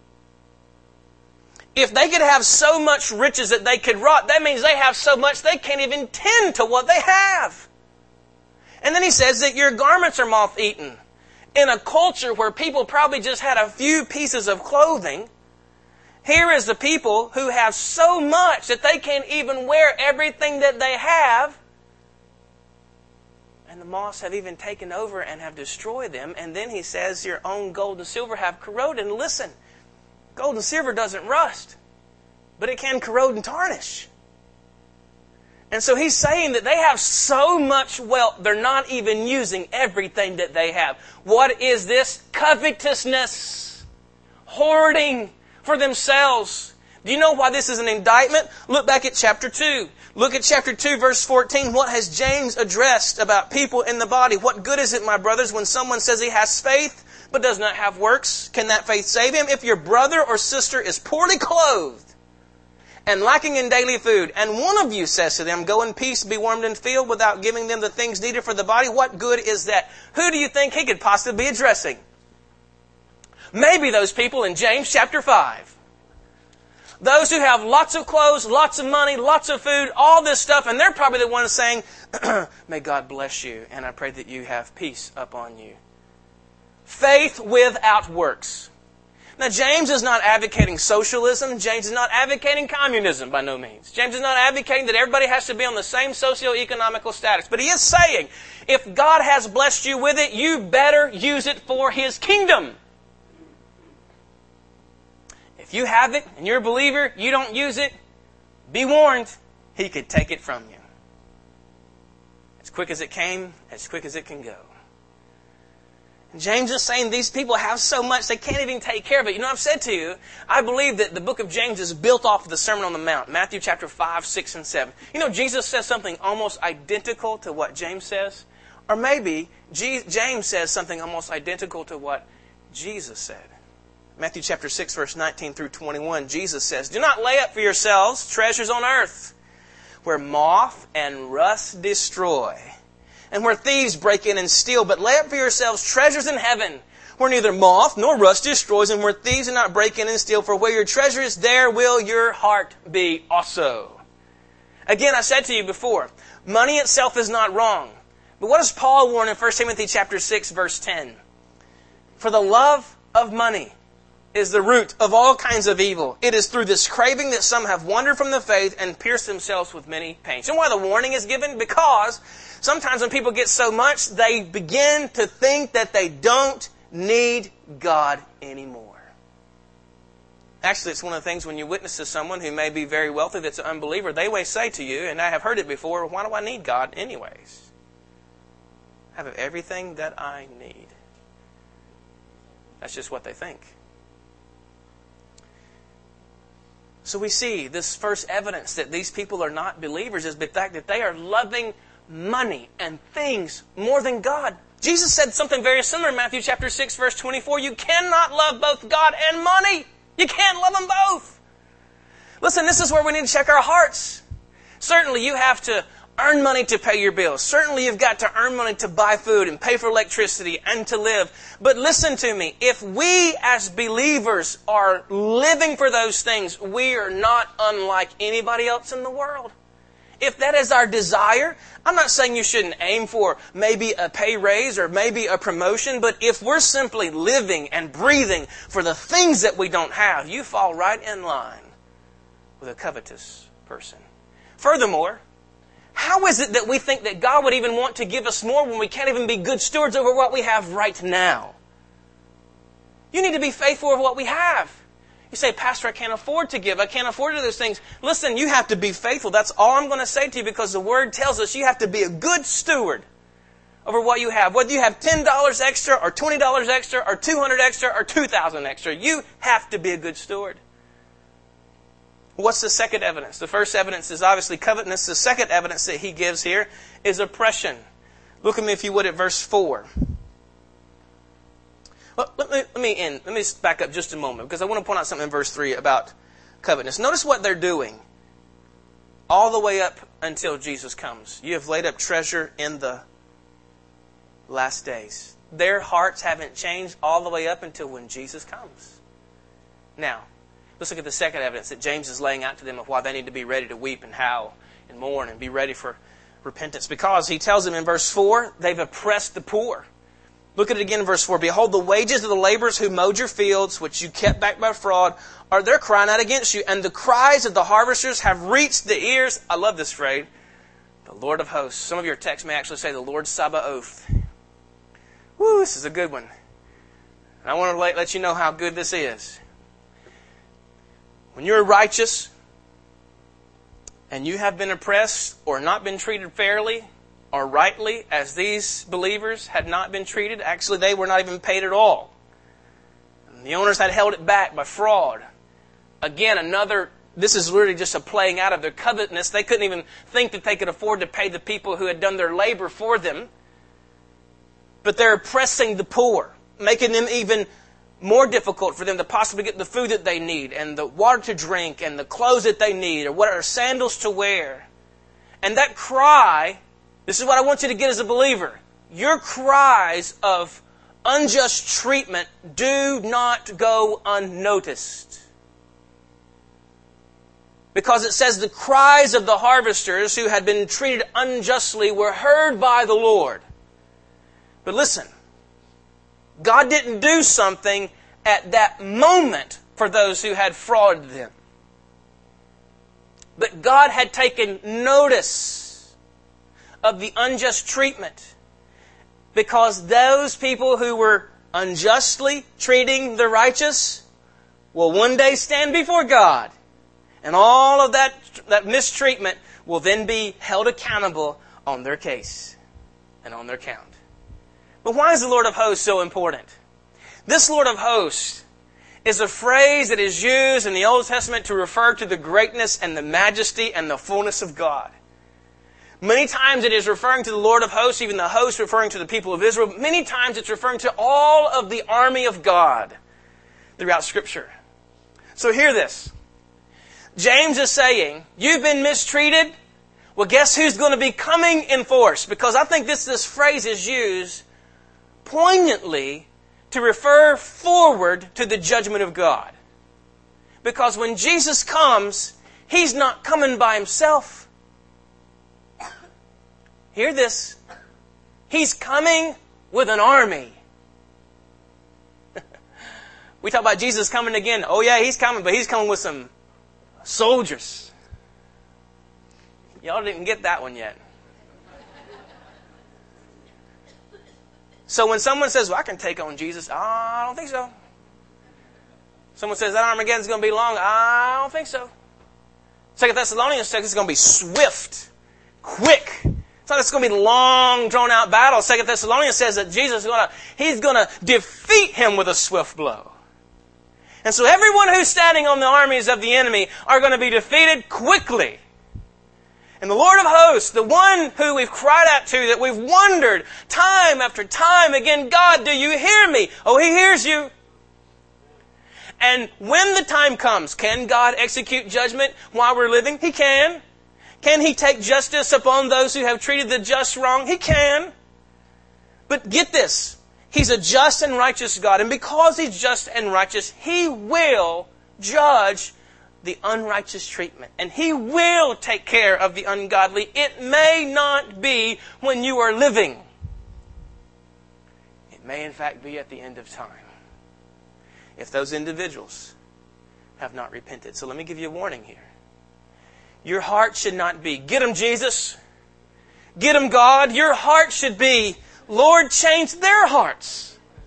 If they could have so much riches that they could rot, that means they have so much they can't even tend to what they have. And then he says that your garments are moth-eaten. In a culture where people probably just had a few pieces of clothing, here is the people who have so much that they can't even wear everything that they have. And the moths have even taken over and have destroyed them. And then he says your own gold and silver have corroded. And listen, gold and silver doesn't rust, but it can corrode and tarnish. And so he's saying that they have so much wealth, they're not even using everything that they have. What is this? Covetousness. Hoarding for themselves. Do you know why this is an indictment? Look back at chapter 2. Look at chapter 2, verse 14. What has James addressed about people in the body? What good is it, my brothers, when someone says he has faith but does not have works? Can that faith save him? If your brother or sister is poorly clothed and lacking in daily food, and one of you says to them, go in peace, be warmed and filled, without giving them the things needed for the body, what good is that? Who do you think he could possibly be addressing? Maybe those people in James chapter 5. Those who have lots of clothes, lots of money, lots of food, all this stuff, and they're probably the ones saying, may God bless you, and I pray that you have peace upon you. Faith without works. Now, James is not advocating socialism. James is not advocating communism by no means. James is not advocating that everybody has to be on the same socioeconomical status. But he is saying, if God has blessed you with it, you better use it for His kingdom. If you have it and you're a believer, you don't use it, be warned, He could take it from you. As quick as it came, as quick as it can go. And James is saying these people have so much they can't even take care of it. You know, I've said to you, I believe that the book of James is built off of the Sermon on the Mount, Matthew chapter 5, 6, and 7. You know, Jesus says something almost identical to what James says. Or maybe James says something almost identical to what Jesus said. Matthew chapter 6, verse 19 through 21, Jesus says, do not lay up for yourselves treasures on earth, where moth and rust destroy, and where thieves break in and steal, but lay up for yourselves treasures in heaven, where neither moth nor rust destroys, and where thieves do not break in and steal. For where your treasure is, there will your heart be also. Again, I said to you before, money itself is not wrong. But what does Paul warn in 1 Timothy chapter 6, verse 10? For the love of money is the root of all kinds of evil. It is through this craving that some have wandered from the faith and pierced themselves with many pains. And why the warning is given? Because sometimes when people get so much, they begin to think that they don't need God anymore. Actually, it's one of the things when you witness to someone who may be very wealthy that's an unbeliever, they always say to you, and I have heard it before, why do I need God anyways? I have everything that I need. That's just what they think. So we see this first evidence that these people are not believers is the fact that they are loving money and things more than God. Jesus said something very similar in Matthew chapter 6, verse 24. You cannot love both God and money. You can't love them both. Listen, this is where we need to check our hearts. Certainly you have to earn money to pay your bills. Certainly you've got to earn money to buy food and pay for electricity and to live. But listen to me. If we as believers are living for those things, we are not unlike anybody else in the world. If that is our desire, I'm not saying you shouldn't aim for maybe a pay raise or maybe a promotion, but if we're simply living and breathing for the things that we don't have, you fall right in line with a covetous person. Furthermore, how is it that we think that God would even want to give us more when we can't even be good stewards over what we have right now? You need to be faithful over what we have. You say, Pastor, I can't afford to give. I can't afford to do those things. Listen, you have to be faithful. That's all I'm going to say to you because the Word tells us you have to be a good steward over what you have. Whether you have $10 extra or $20 extra or $200 extra or $2,000 extra, you have to be a good steward. What's the second evidence? The first evidence is obviously covetousness. The second evidence that he gives here is oppression. Look at me, if you would, at verse 4. Well, let me back up just a moment because I want to point out something in verse 3 about covetousness. Notice what they're doing all the way up until Jesus comes. You have laid up treasure in the last days. Their hearts haven't changed all the way up until when Jesus comes. Now, let's look at the second evidence that James is laying out to them of why they need to be ready to weep and howl and mourn and be ready for repentance. Because he tells them in verse 4, they've oppressed the poor. Look at it again in verse 4. Behold, the wages of the laborers who mowed your fields, which you kept back by fraud, they're crying out against you. And the cries of the harvesters have reached the ears, I love this phrase, the Lord of hosts. Some of your texts may actually say the Lord Sabaoth. Woo, this is a good one. And I want to let you know how good this is. When you're righteous and you have been oppressed or not been treated fairly or rightly as these believers had not been treated, actually they were not even paid at all. And the owners had held it back by fraud. Again, this is literally just a playing out of their covetousness. They couldn't even think that they could afford to pay the people who had done their labor for them. But they're oppressing the poor, making them even more difficult for them to possibly get the food that they need and the water to drink and the clothes that they need or what are sandals to wear. And that cry, this is what I want you to get as a believer. Your cries of unjust treatment do not go unnoticed. Because it says the cries of the harvesters who had been treated unjustly were heard by the Lord. But listen, God didn't do something at that moment for those who had frauded them. But God had taken notice of the unjust treatment, because those people who were unjustly treating the righteous will one day stand before God. And all of that mistreatment will then be held accountable on their case and on their count. But why is the Lord of hosts so important? This Lord of hosts is a phrase that is used in the Old Testament to refer to the greatness and the majesty and the fullness of God. Many times it is referring to the Lord of hosts, even the host referring to the people of Israel. Many times it's referring to all of the army of God throughout Scripture. So hear this. James is saying, you've been mistreated? Well, guess who's going to be coming in force? Because I think this phrase is used poignantly to refer forward to the judgment of God. Because when Jesus comes, He's not coming by Himself. Hear this. He's coming with an army. We talk about Jesus coming again. Oh yeah, He's coming, but He's coming with some soldiers. Y'all didn't get that one yet. So when someone says, well, I can take on Jesus, I don't think so. Someone says that Armageddon's going to be long, I don't think so. 2 Thessalonians says it's going to be swift, quick. It's not it's going to be a long, drawn-out battle. 2 Thessalonians says that Jesus He's going to defeat him with a swift blow. And so everyone who's standing on the armies of the enemy are going to be defeated quickly. And the Lord of hosts, the one who we've cried out to, that we've wondered time after time again, God, do you hear me? Oh, He hears you. And when the time comes, can God execute judgment while we're living? He can. Can He take justice upon those who have treated the just wrong? He can. But get this. He's a just and righteous God. And because He's just and righteous, He will judge the unrighteous treatment. And He will take care of the ungodly. It may not be when you are living. It may in fact be at the end of time, if those individuals have not repented. So let me give you a warning here. Your heart should not be, get them Jesus, get them God. Your heart should be, Lord, change their hearts.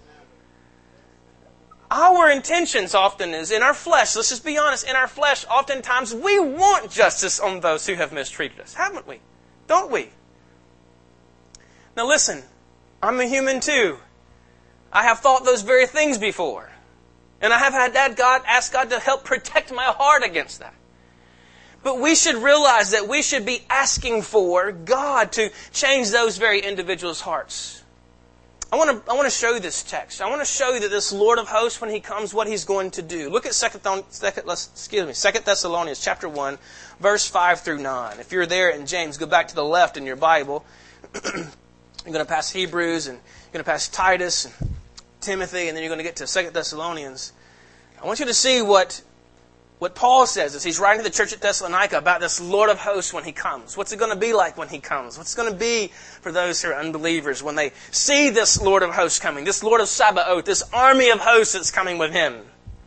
Our intentions often is in our flesh, let's just be honest, in our flesh, oftentimes we want justice on those who have mistreated us, haven't we? Don't we? Now listen, I'm a human too. I have thought those very things before. And I have had ask God to help protect my heart against that. But we should realize that we should be asking for God to change those very individuals' hearts. I want to show you this text. I want to show you that this Lord of hosts, when He comes, what He's going to do. Look at 2 Thessalonians chapter 1, verse 5 through 9. If you're there in James, go back to the left in your Bible. You're going to pass Hebrews, and you're going to pass Titus and Timothy, and then you're going to get to 2 Thessalonians. I want you to see what Paul says as he's writing to the church at Thessalonica about this Lord of hosts when He comes. What's it going to be like when He comes? What's it going to be for those who are unbelievers when they see this Lord of hosts coming, this Lord of Sabaoth, this army of hosts that's coming with Him?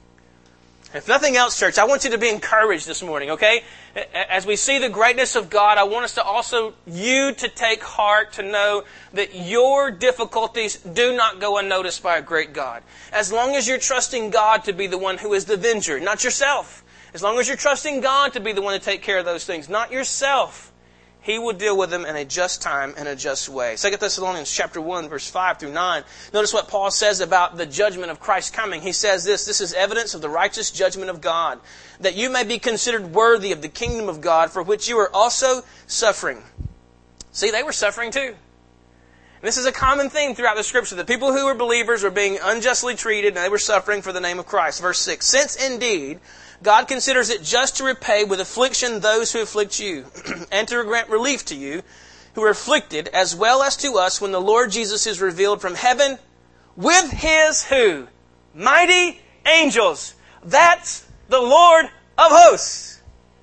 If nothing else, church, I want you to be encouraged this morning, okay? As we see the greatness of God, I want us to also, you to take heart to know that your difficulties do not go unnoticed by a great God. As long as you're trusting God to be the one who is the avenger, not yourself. As long as you're trusting God to be the one to take care of those things, not yourself, He will deal with them in a just time and a just way. 2 Thessalonians chapter 1, verse 5 through 9. Notice what Paul says about the judgment of Christ coming. He says this is evidence of the righteous judgment of God, that you may be considered worthy of the kingdom of God, for which you are also suffering. See, they were suffering too. And this is a common theme throughout the Scripture. The people who were believers were being unjustly treated, and they were suffering for the name of Christ. Verse 6, since indeed God considers it just to repay with affliction those who afflict you, and to grant relief to you who are afflicted, as well as to us when the Lord Jesus is revealed from heaven with His who? Mighty angels. That's the Lord of hosts.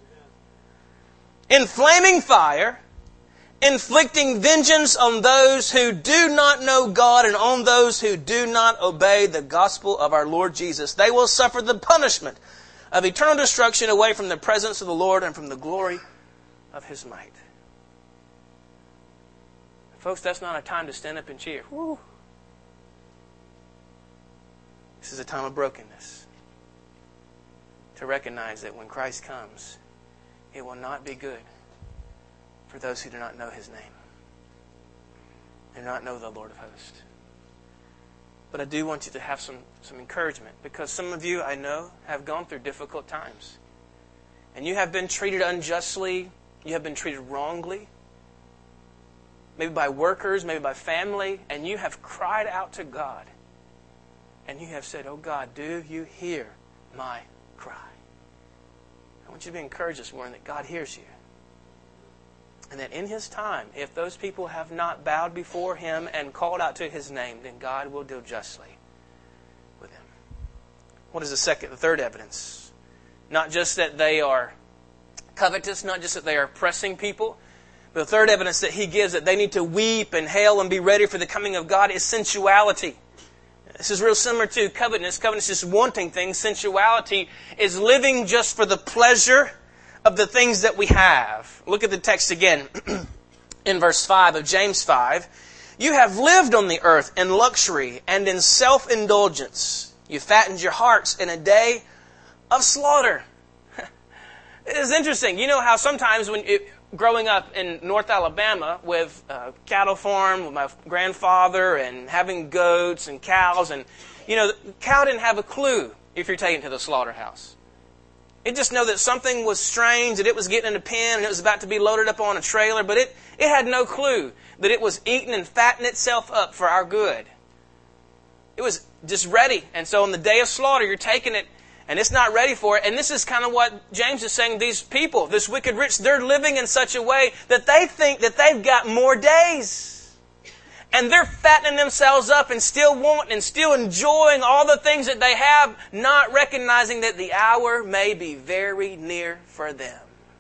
In flaming fire, inflicting vengeance on those who do not know God and on those who do not obey the gospel of our Lord Jesus. They will suffer the punishment of eternal destruction away from the presence of the Lord and from the glory of His might. Folks, that's not a time to stand up and cheer. Woo. This is a time of brokenness. To recognize that when Christ comes, it will not be good for those who do not know His name. Do not know the Lord of hosts. But I do want you to have some encouragement, because some of you, I know, have gone through difficult times. And you have been treated unjustly. You have been treated wrongly. Maybe by workers, maybe by family. And you have cried out to God. And you have said, "Oh God, do you hear my cry?" I want you to be encouraged this morning that God hears you. And that in His time, if those people have not bowed before Him and called out to His name, then God will deal justly with them. What is the third evidence? Not just that they are covetous, not just that they are oppressing people, but the third evidence that He gives that they need to weep and hail and be ready for the coming of God is sensuality. This is real similar to covetousness. Covetousness is wanting things. Sensuality is living just for the pleasure of the things that we have. Look at the text again in verse 5 of James 5. You have lived on the earth in luxury and in self-indulgence. You fattened your hearts in a day of slaughter. It is interesting. You know how sometimes growing up in North Alabama with a cattle farm with my grandfather and having goats and cows, and the cow didn't have a clue if you're taken to the slaughterhouse. It just know that something was strange, that it was getting in a pen and it was about to be loaded up on a trailer, but it had no clue that it was eating and fattening itself up for our good. It was just ready. And so on the day of slaughter, you're taking it and it's not ready for it. And this is kind of what James is saying. These people, this wicked rich, they're living in such a way that they think that they've got more days. And they're fattening themselves up and still wanting and still enjoying all the things that they have, not recognizing that the hour may be very near for them.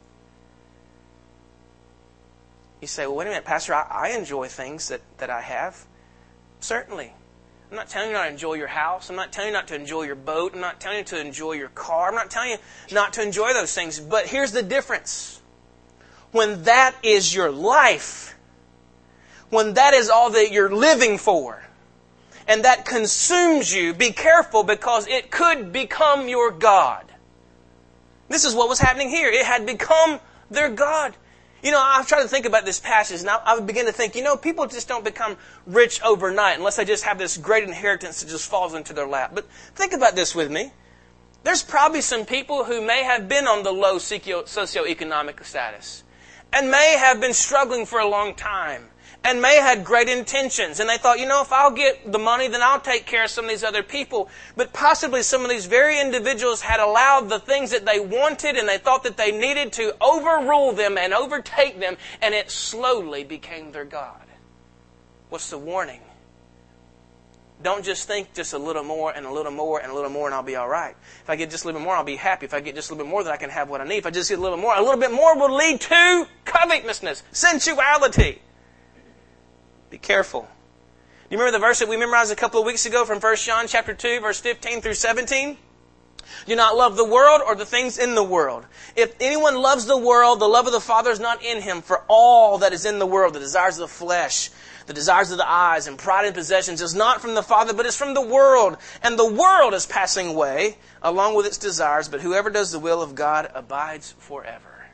You say, well, wait a minute, Pastor, I enjoy things that I have. Certainly. I'm not telling you not to enjoy your house. I'm not telling you not to enjoy your boat. I'm not telling you to enjoy your car. I'm not telling you not to enjoy those things. But here's the difference. When that is your life, when that is all that you're living for, and that consumes you, be careful, because it could become your God. This is what was happening here. It had become their God. I've tried to think about this passage, and I would begin to think, people just don't become rich overnight unless they just have this great inheritance that just falls into their lap. But think about this with me. There's probably some people who may have been on the low socioeconomic status and may have been struggling for a long time and may have had great intentions. And they thought, if I'll get the money, then I'll take care of some of these other people. But possibly some of these very individuals had allowed the things that they wanted and they thought that they needed to overrule them and overtake them, and it slowly became their God. What's the warning? Don't just think just a little more and a little more and a little more and I'll be all right. If I get just a little bit more, I'll be happy. If I get just a little bit more, then I can have what I need. If I just get a little bit more will lead to covetousness, sensuality. Be careful. Do you remember the verse that we memorized a couple of weeks ago from 1 John chapter 2, verse 15 through 17? Do not love the world or the things in the world. If anyone loves the world, the love of the Father is not in him. For all that is in the world, the desires of the flesh, the desires of the eyes, and pride in possessions, is not from the Father, but is from the world. And the world is passing away, along with its desires, but whoever does the will of God abides forever.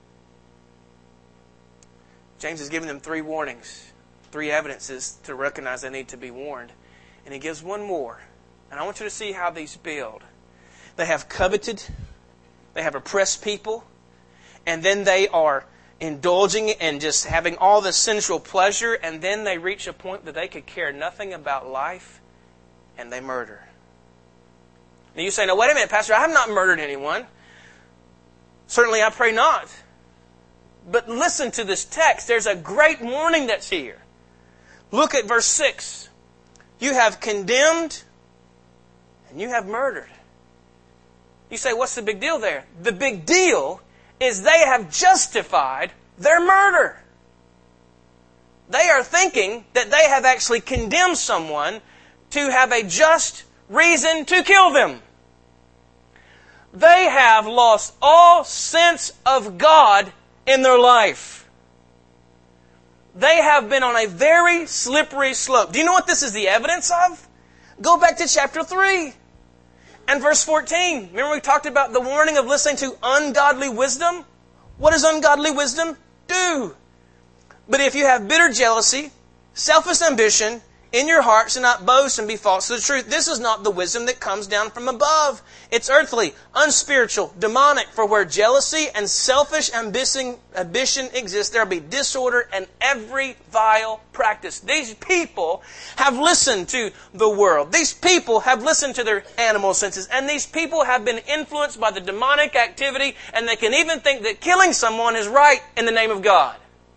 James is giving them 3 warnings. 3 evidences to recognize they need to be warned. And he gives one more. And I want you to see how these build. They have coveted. They have oppressed people. And then they are indulging and just having all the sensual pleasure. And then they reach a point that they could care nothing about life. And they murder. Now you say, no, wait a minute, Pastor, I have not murdered anyone. Certainly I pray not. But listen to this text. There's a great warning that's here. Look at verse 6. you have condemned, and you have murdered. You say, what's the big deal there? The big deal is they have justified their murder. They are thinking that they have actually condemned someone to have a just reason to kill them. They have lost all sense of God in their life. They have been on a very slippery slope. Do you know what this is the evidence of? Go back to chapter 3 and verse 14. Remember we talked about the warning of listening to ungodly wisdom? What does ungodly wisdom do? But if you have bitter jealousy, selfish ambition in your hearts, and not boast and be false to the truth, this is not the wisdom that comes down from above. It's earthly, unspiritual, demonic. For where jealousy and selfish ambition exist, there will be disorder and every vile practice. These people have listened to the world. These people have listened to their animal senses. And these people have been influenced by the demonic activity, and they can even think that killing someone is right in the name of God.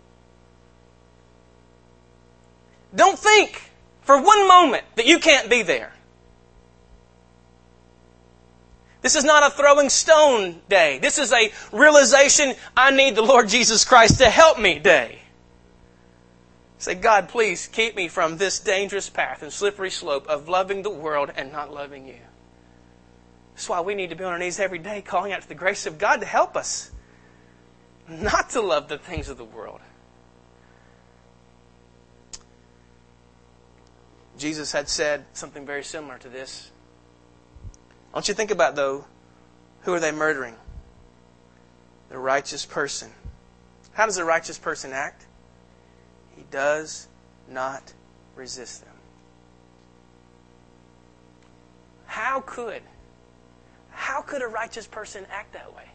Don't think for one moment that you can't be there. This is not a throwing stone day. This is a realization, I need the Lord Jesus Christ to help me day. Say, God, please keep me from this dangerous path and slippery slope of loving the world and not loving you. That's why we need to be on our knees every day calling out to the grace of God to help us not to love the things of the world. Jesus had said something very similar to this. I want you to think about, though, who are they murdering? The righteous person. How does a righteous person act? He does not resist them. How could a righteous person act that way?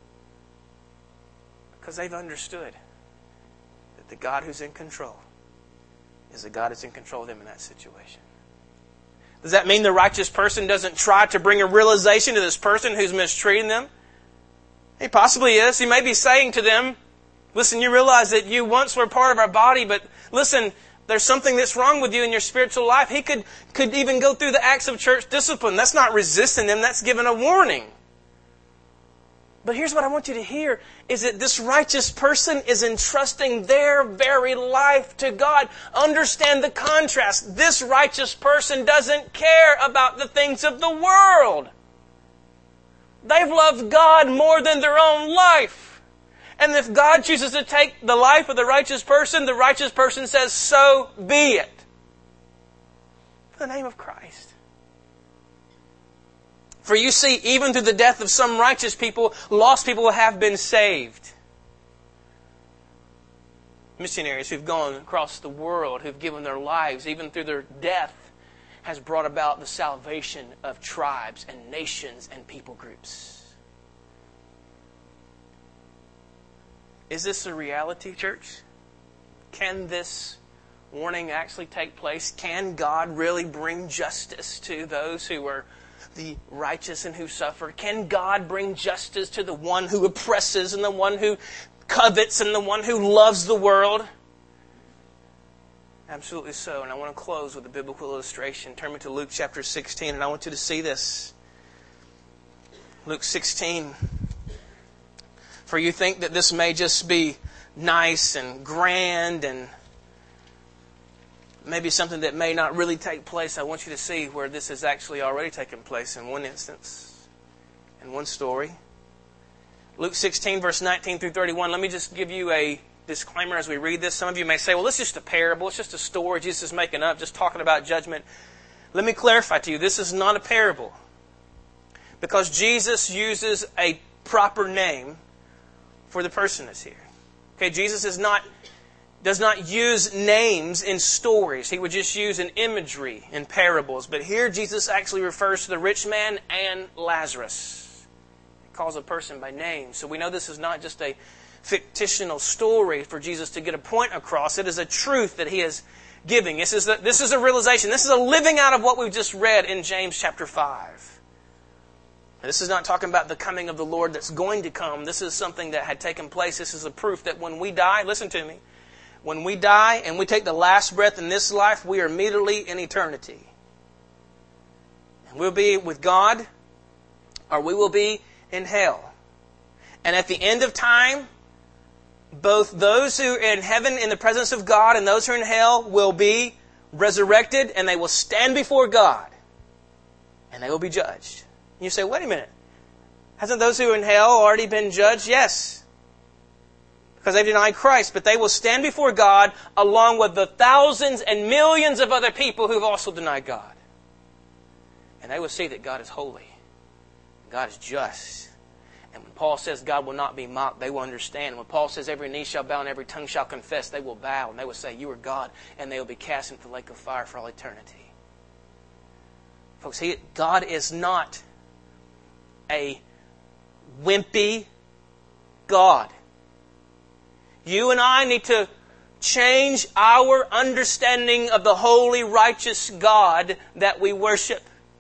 Because they've understood that the God who's in control is the God that's in control of them in that situation. Does that mean the righteous person doesn't try to bring a realization to this person who's mistreating them? He possibly is. He may be saying to them, listen, you realize that you once were part of our body, but listen, there's something that's wrong with you in your spiritual life. He could even go through the acts of church discipline. That's not resisting them. That's giving a warning. But here's what I want you to hear, is that this righteous person is entrusting their very life to God. Understand the contrast. This righteous person doesn't care about the things of the world. They've loved God more than their own life. And if God chooses to take the life of the righteous person says, so be it. In the name of Christ. For you see, even through the death of some righteous people, lost people have been saved. Missionaries who've gone across the world, who've given their lives, even through their death, has brought about the salvation of tribes and nations and people groups. Is this a reality, church? Can this warning actually take place? Can God really bring justice to those who are the righteous and who suffer? Can God bring justice to the one who oppresses and the one who covets and the one who loves the world? Absolutely so. And I want to close with a biblical illustration. Turn me to Luke chapter 16, and I want you to see this. Luke 16. For you think that this may just be nice and grand and maybe something that may not really take place. I want you to see where this has actually already taken place in one instance, in one story. Luke 16, verse 19 through 31. Let me just give you a disclaimer as we read this. Some of you may say, well, it's just a parable. It's just a story Jesus is making up, just talking about judgment. Let me clarify to you, this is not a parable. Because Jesus uses a proper name for the person that's here. Okay, Jesus does not use names in stories. He would just use an imagery in parables. But here Jesus actually refers to the rich man and Lazarus. He calls a person by name. So we know this is not just a fictional story for Jesus to get a point across. It is a truth that He is giving. This is a realization. This is a living out of what we've just read in James chapter 5. This is not talking about the coming of the Lord that's going to come. This is something that had taken place. This is a proof that when we die, listen to me, When we die and we take the last breath in this life, we are immediately in eternity. And we'll be with God, or we will be in hell. And at the end of time, both those who are in heaven in the presence of God and those who are in hell will be resurrected, and they will stand before God, and they will be judged. And you say, wait a minute. Hasn't those who are in hell already been judged? Yes. Because they've denied Christ. But they will stand before God along with the thousands and millions of other people who've also denied God. And they will see that God is holy. God is just. And when Paul says God will not be mocked, they will understand. When Paul says every knee shall bow and every tongue shall confess, they will bow and they will say, you are God. And they will be cast into the lake of fire for all eternity. Folks, God is not a wimpy God. You and I need to change our understanding of the holy, righteous God that we worship.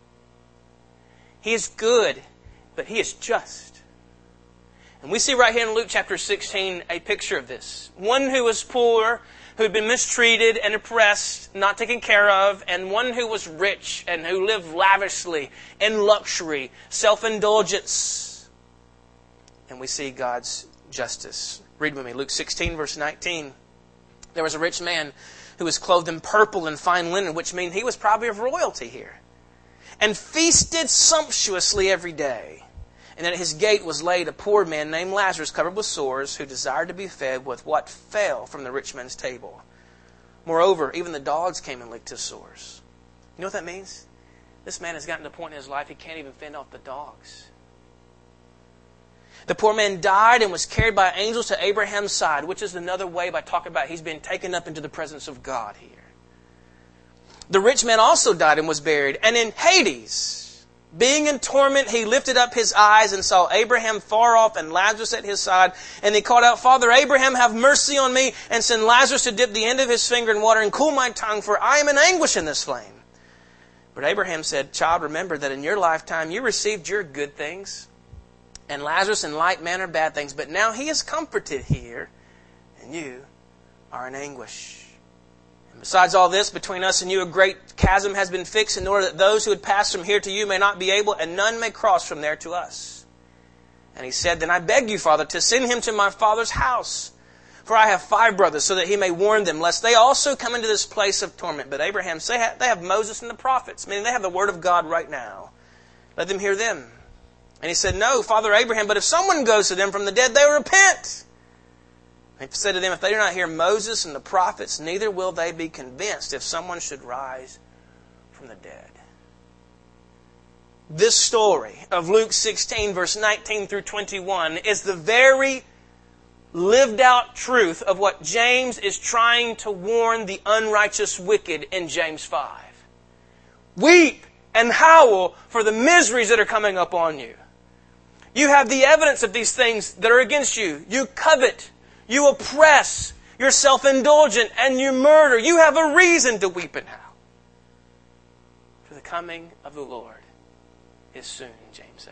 He is good, but He is just. And we see right here in Luke chapter 16 a picture of this. One who was poor, who had been mistreated and oppressed, not taken care of, and one who was rich and who lived lavishly in luxury, self-indulgence. And we see God's justice. Read with me, Luke 16, verse 19. There was a rich man who was clothed in purple and fine linen, which means he was probably of royalty here, and feasted sumptuously every day. And at his gate was laid a poor man named Lazarus, covered with sores, who desired to be fed with what fell from the rich man's table. Moreover, even the dogs came and licked his sores. You know what that means? This man has gotten to a point in his life he can't even fend off the dogs. The poor man died and was carried by angels to Abraham's side, which is another way by talking about he's been taken up into the presence of God here. The rich man also died and was buried. And in Hades, being in torment, he lifted up his eyes and saw Abraham far off and Lazarus at his side. And he called out, Father Abraham, have mercy on me, and send Lazarus to dip the end of his finger in water and cool my tongue, for I am in anguish in this flame. But Abraham said, Child, remember that in your lifetime you received your good things, and Lazarus in like manner bad things. But now he is comforted here, and you are in anguish. And besides all this, between us and you a great chasm has been fixed, in order that those who would pass from here to you may not be able, and none may cross from there to us. And he said, Then I beg you, Father, to send him to my father's house. For I have 5 brothers, so that he may warn them, lest they also come into this place of torment. But Abraham said, they have Moses and the prophets, meaning they have the word of God right now. Let them hear them. And he said, No, Father Abraham, but if someone goes to them from the dead, they will repent. And he said to them, If they do not hear Moses and the prophets, neither will they be convinced if someone should rise from the dead. This story of Luke 16, verse 19 through 21 is the very lived out truth of what James is trying to warn the unrighteous wicked in James 5. Weep and howl for the miseries that are coming upon you. You have the evidence of these things that are against you. You covet, you oppress, you're self-indulgent, and you murder. You have a reason to weep and howl. For the coming of the Lord is soon, James says.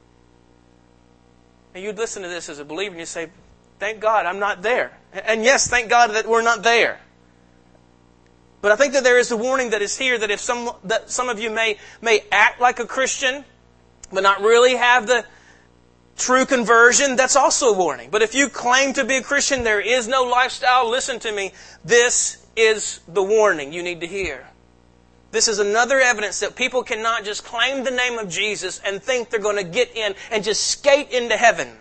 And you'd listen to this as a believer and you say, Thank God I'm not there. And yes, thank God that we're not there. But I think that there is a warning that is here that if some of you may act like a Christian, but not really have the true conversion, that's also a warning. But if you claim to be a Christian, there is no lifestyle, listen to me. This is the warning you need to hear. This is another evidence that people cannot just claim the name of Jesus and think they're going to get in and just skate into heaven.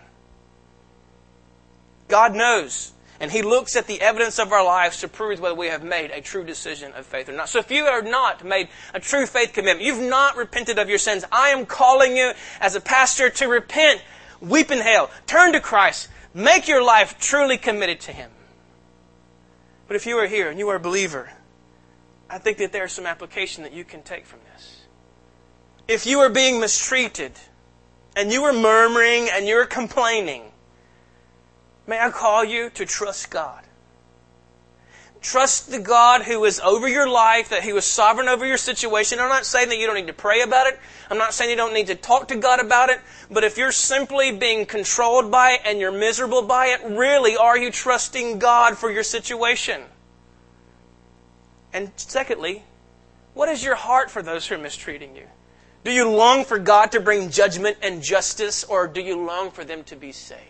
God knows, and He looks at the evidence of our lives to prove whether we have made a true decision of faith or not. So if you have not made a true faith commitment, you've not repented of your sins, I am calling you as a pastor to repent, weep in hell, turn to Christ, make your life truly committed to Him. But if you are here and you are a believer, I think that there is some application that you can take from this. If you are being mistreated, and you are murmuring and you're complaining, may I call you to trust God. Trust the God who is over your life, that He was sovereign over your situation. I'm not saying that you don't need to pray about it. I'm not saying you don't need to talk to God about it. But if you're simply being controlled by it and you're miserable by it, really, are you trusting God for your situation? And secondly, what is your heart for those who are mistreating you? Do you long for God to bring judgment and justice, or do you long for them to be saved?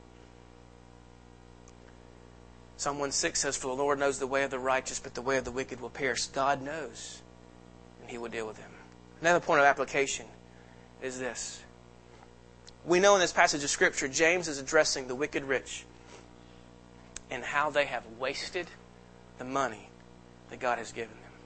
Psalm 1:6 says, "For the Lord knows the way of the righteous, but the way of the wicked will perish." God knows, and He will deal with them. Another point of application is this. We know in this passage of Scripture, James is addressing the wicked rich and how they have wasted the money that God has given them.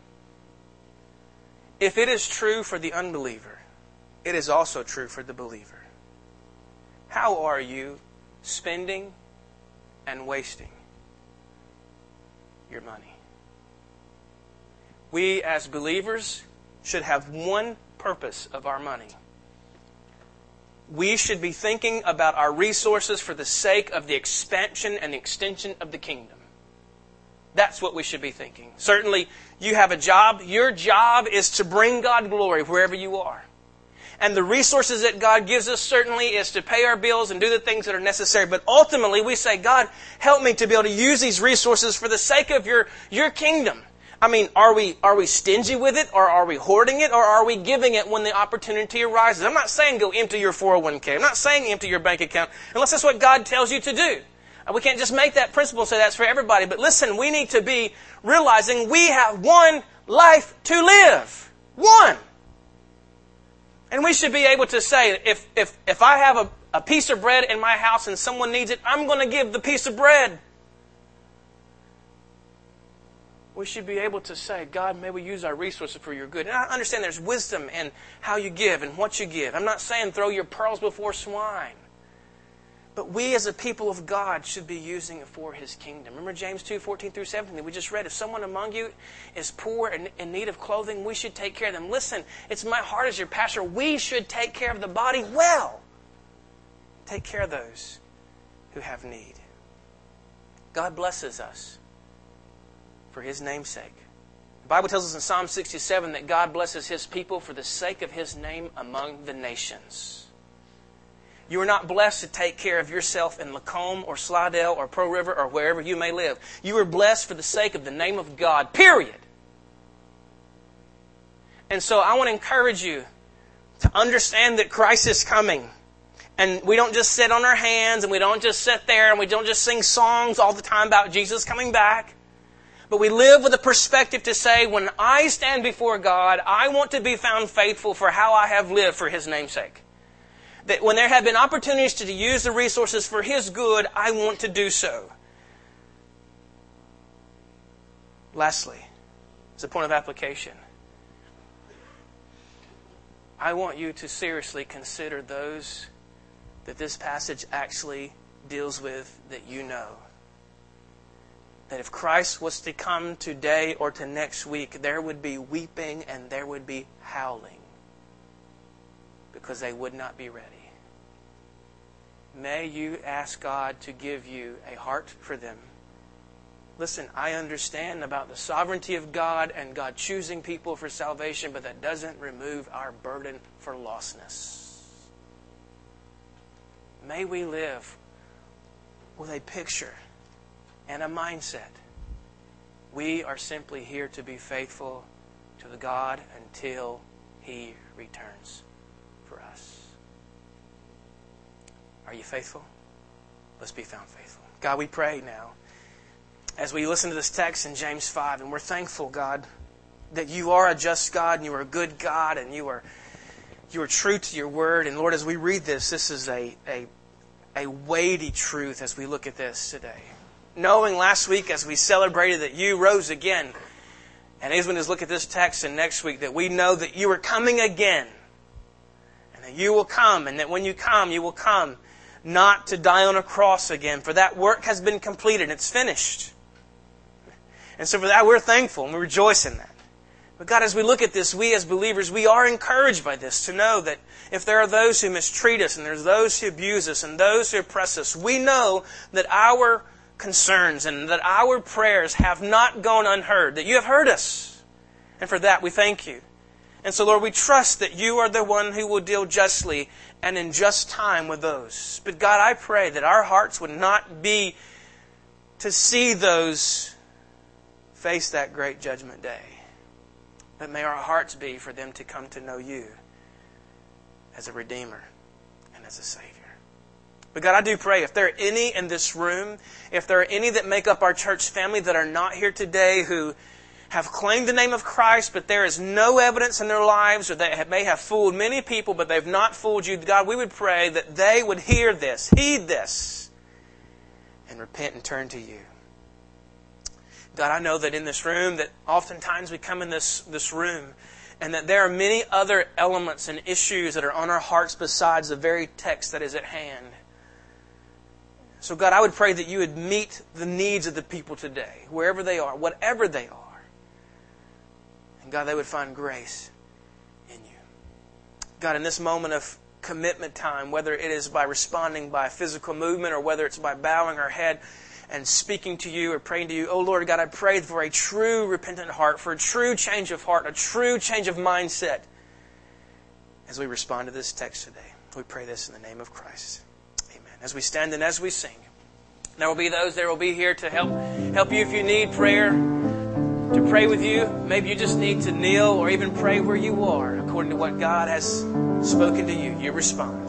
If it is true for the unbeliever, it is also true for the believer. How are you spending and wasting your money? We as believers should have one purpose of our money. We should be thinking about our resources for the sake of the expansion and extension of the kingdom. That's what we should be thinking. Certainly, you have a job. Your job is to bring God glory wherever you are. And the resources that God gives us certainly is to pay our bills and do the things that are necessary. But ultimately, we say, God, help me to be able to use these resources for the sake of your kingdom. I mean, are we stingy with it, or are we hoarding it, or are we giving it when the opportunity arises? I'm not saying go empty your 401k. I'm not saying empty your bank account, unless that's what God tells you to do. We can't just make that principle and say that's for everybody. But listen, we need to be realizing we have one life to live. One. And we should be able to say, if I have a piece of bread in my house and someone needs it, I'm going to give the piece of bread. We should be able to say, God, may we use our resources for your good. And I understand there's wisdom in how you give and what you give. I'm not saying throw your pearls before swine. But we as a people of God should be using it for His kingdom. Remember James 2:14-17 that we just read? If someone among you is poor and in need of clothing, we should take care of them. Listen, it's my heart as your pastor. We should take care of the body well. Take care of those who have need. God blesses us for His name's sake. The Bible tells us in Psalm 67 that God blesses His people for the sake of His name among the nations. You are not blessed to take care of yourself in Lacombe or Slidell or Pearl River or wherever you may live. You are blessed for the sake of the name of God, period. And so I want to encourage you to understand that Christ is coming. And we don't just sit on our hands and we don't just sit there and we don't just sing songs all the time about Jesus coming back. But we live with a perspective to say, when I stand before God, I want to be found faithful for how I have lived for His name's sake. That when there have been opportunities to use the resources for His good, I want to do so. Lastly, as a point of application, I want you to seriously consider those that this passage actually deals with that you know. That if Christ was to come today or to next week, there would be weeping and there would be howling, because they would not be ready. May you ask God to give you a heart for them. Listen, I understand about the sovereignty of God and God choosing people for salvation, but that doesn't remove our burden for lostness. May we live with a picture and a mindset. We are simply here to be faithful to the God until He returns for us. Are you faithful? Let's be found faithful. God, we pray now as we listen to this text in James 5, and we're thankful, God, that you are a just God and you are a good God and you are true to your word. And Lord, as we read this is a weighty truth as we look at this today. Knowing last week as we celebrated that you rose again, and as we look at this text and next week, that we know that you are coming again. And that you will come, and that when you come, you will come not to die on a cross again, for that work has been completed. It's finished. And so for that, we're thankful and we rejoice in that. But God, as we look at this, we as believers, we are encouraged by this to know that if there are those who mistreat us and there's those who abuse us and those who oppress us, we know that our concerns and that our prayers have not gone unheard, that you have heard us. And for that we thank you. And so, Lord, we trust that you are the one who will deal justly and in just time with those. But God, I pray that our hearts would not be to see those face that great judgment day. But may our hearts be for them to come to know you as a Redeemer and as a Savior. But God, I do pray if there are any in this room, if there are any that make up our church family that are not here today who have claimed the name of Christ, but there is no evidence in their lives, or they may have fooled many people, but they've not fooled you, God, we would pray that they would hear this, heed this, and repent and turn to you. God, I know that in this room, that oftentimes we come in this room, and that there are many other elements and issues that are on our hearts besides the very text that is at hand. So God, I would pray that you would meet the needs of the people today, wherever they are, whatever they are. And God, they would find grace in you. God, in this moment of commitment time, whether it is by responding by physical movement or whether it's by bowing our head and speaking to you or praying to you, oh Lord God, I pray for a true repentant heart, for a true change of heart, a true change of mindset as we respond to this text today. We pray this in the name of Christ. Amen. As we stand and as we sing, there will be those that will be here to help you if you need prayer, to pray with you. Maybe you just need to kneel or even pray where you are according to what God has spoken to you. You respond.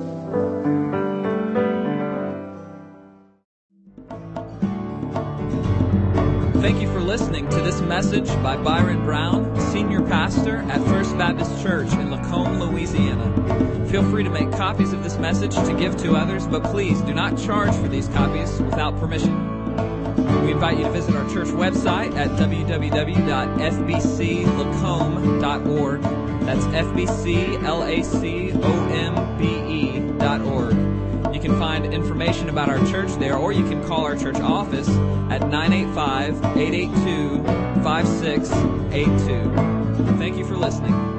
Thank you for listening to this message by Byron Brown, Senior Pastor at First Baptist Church in Lacombe, Louisiana. Feel free to make copies of this message to give to others, but please do not charge for these copies without permission. We invite you to visit our church website at www.fbclacombe.org. That's FBCLACOMBE.org. You can find information about our church there, or you can call our church office at 985-882-5682. Thank you for listening.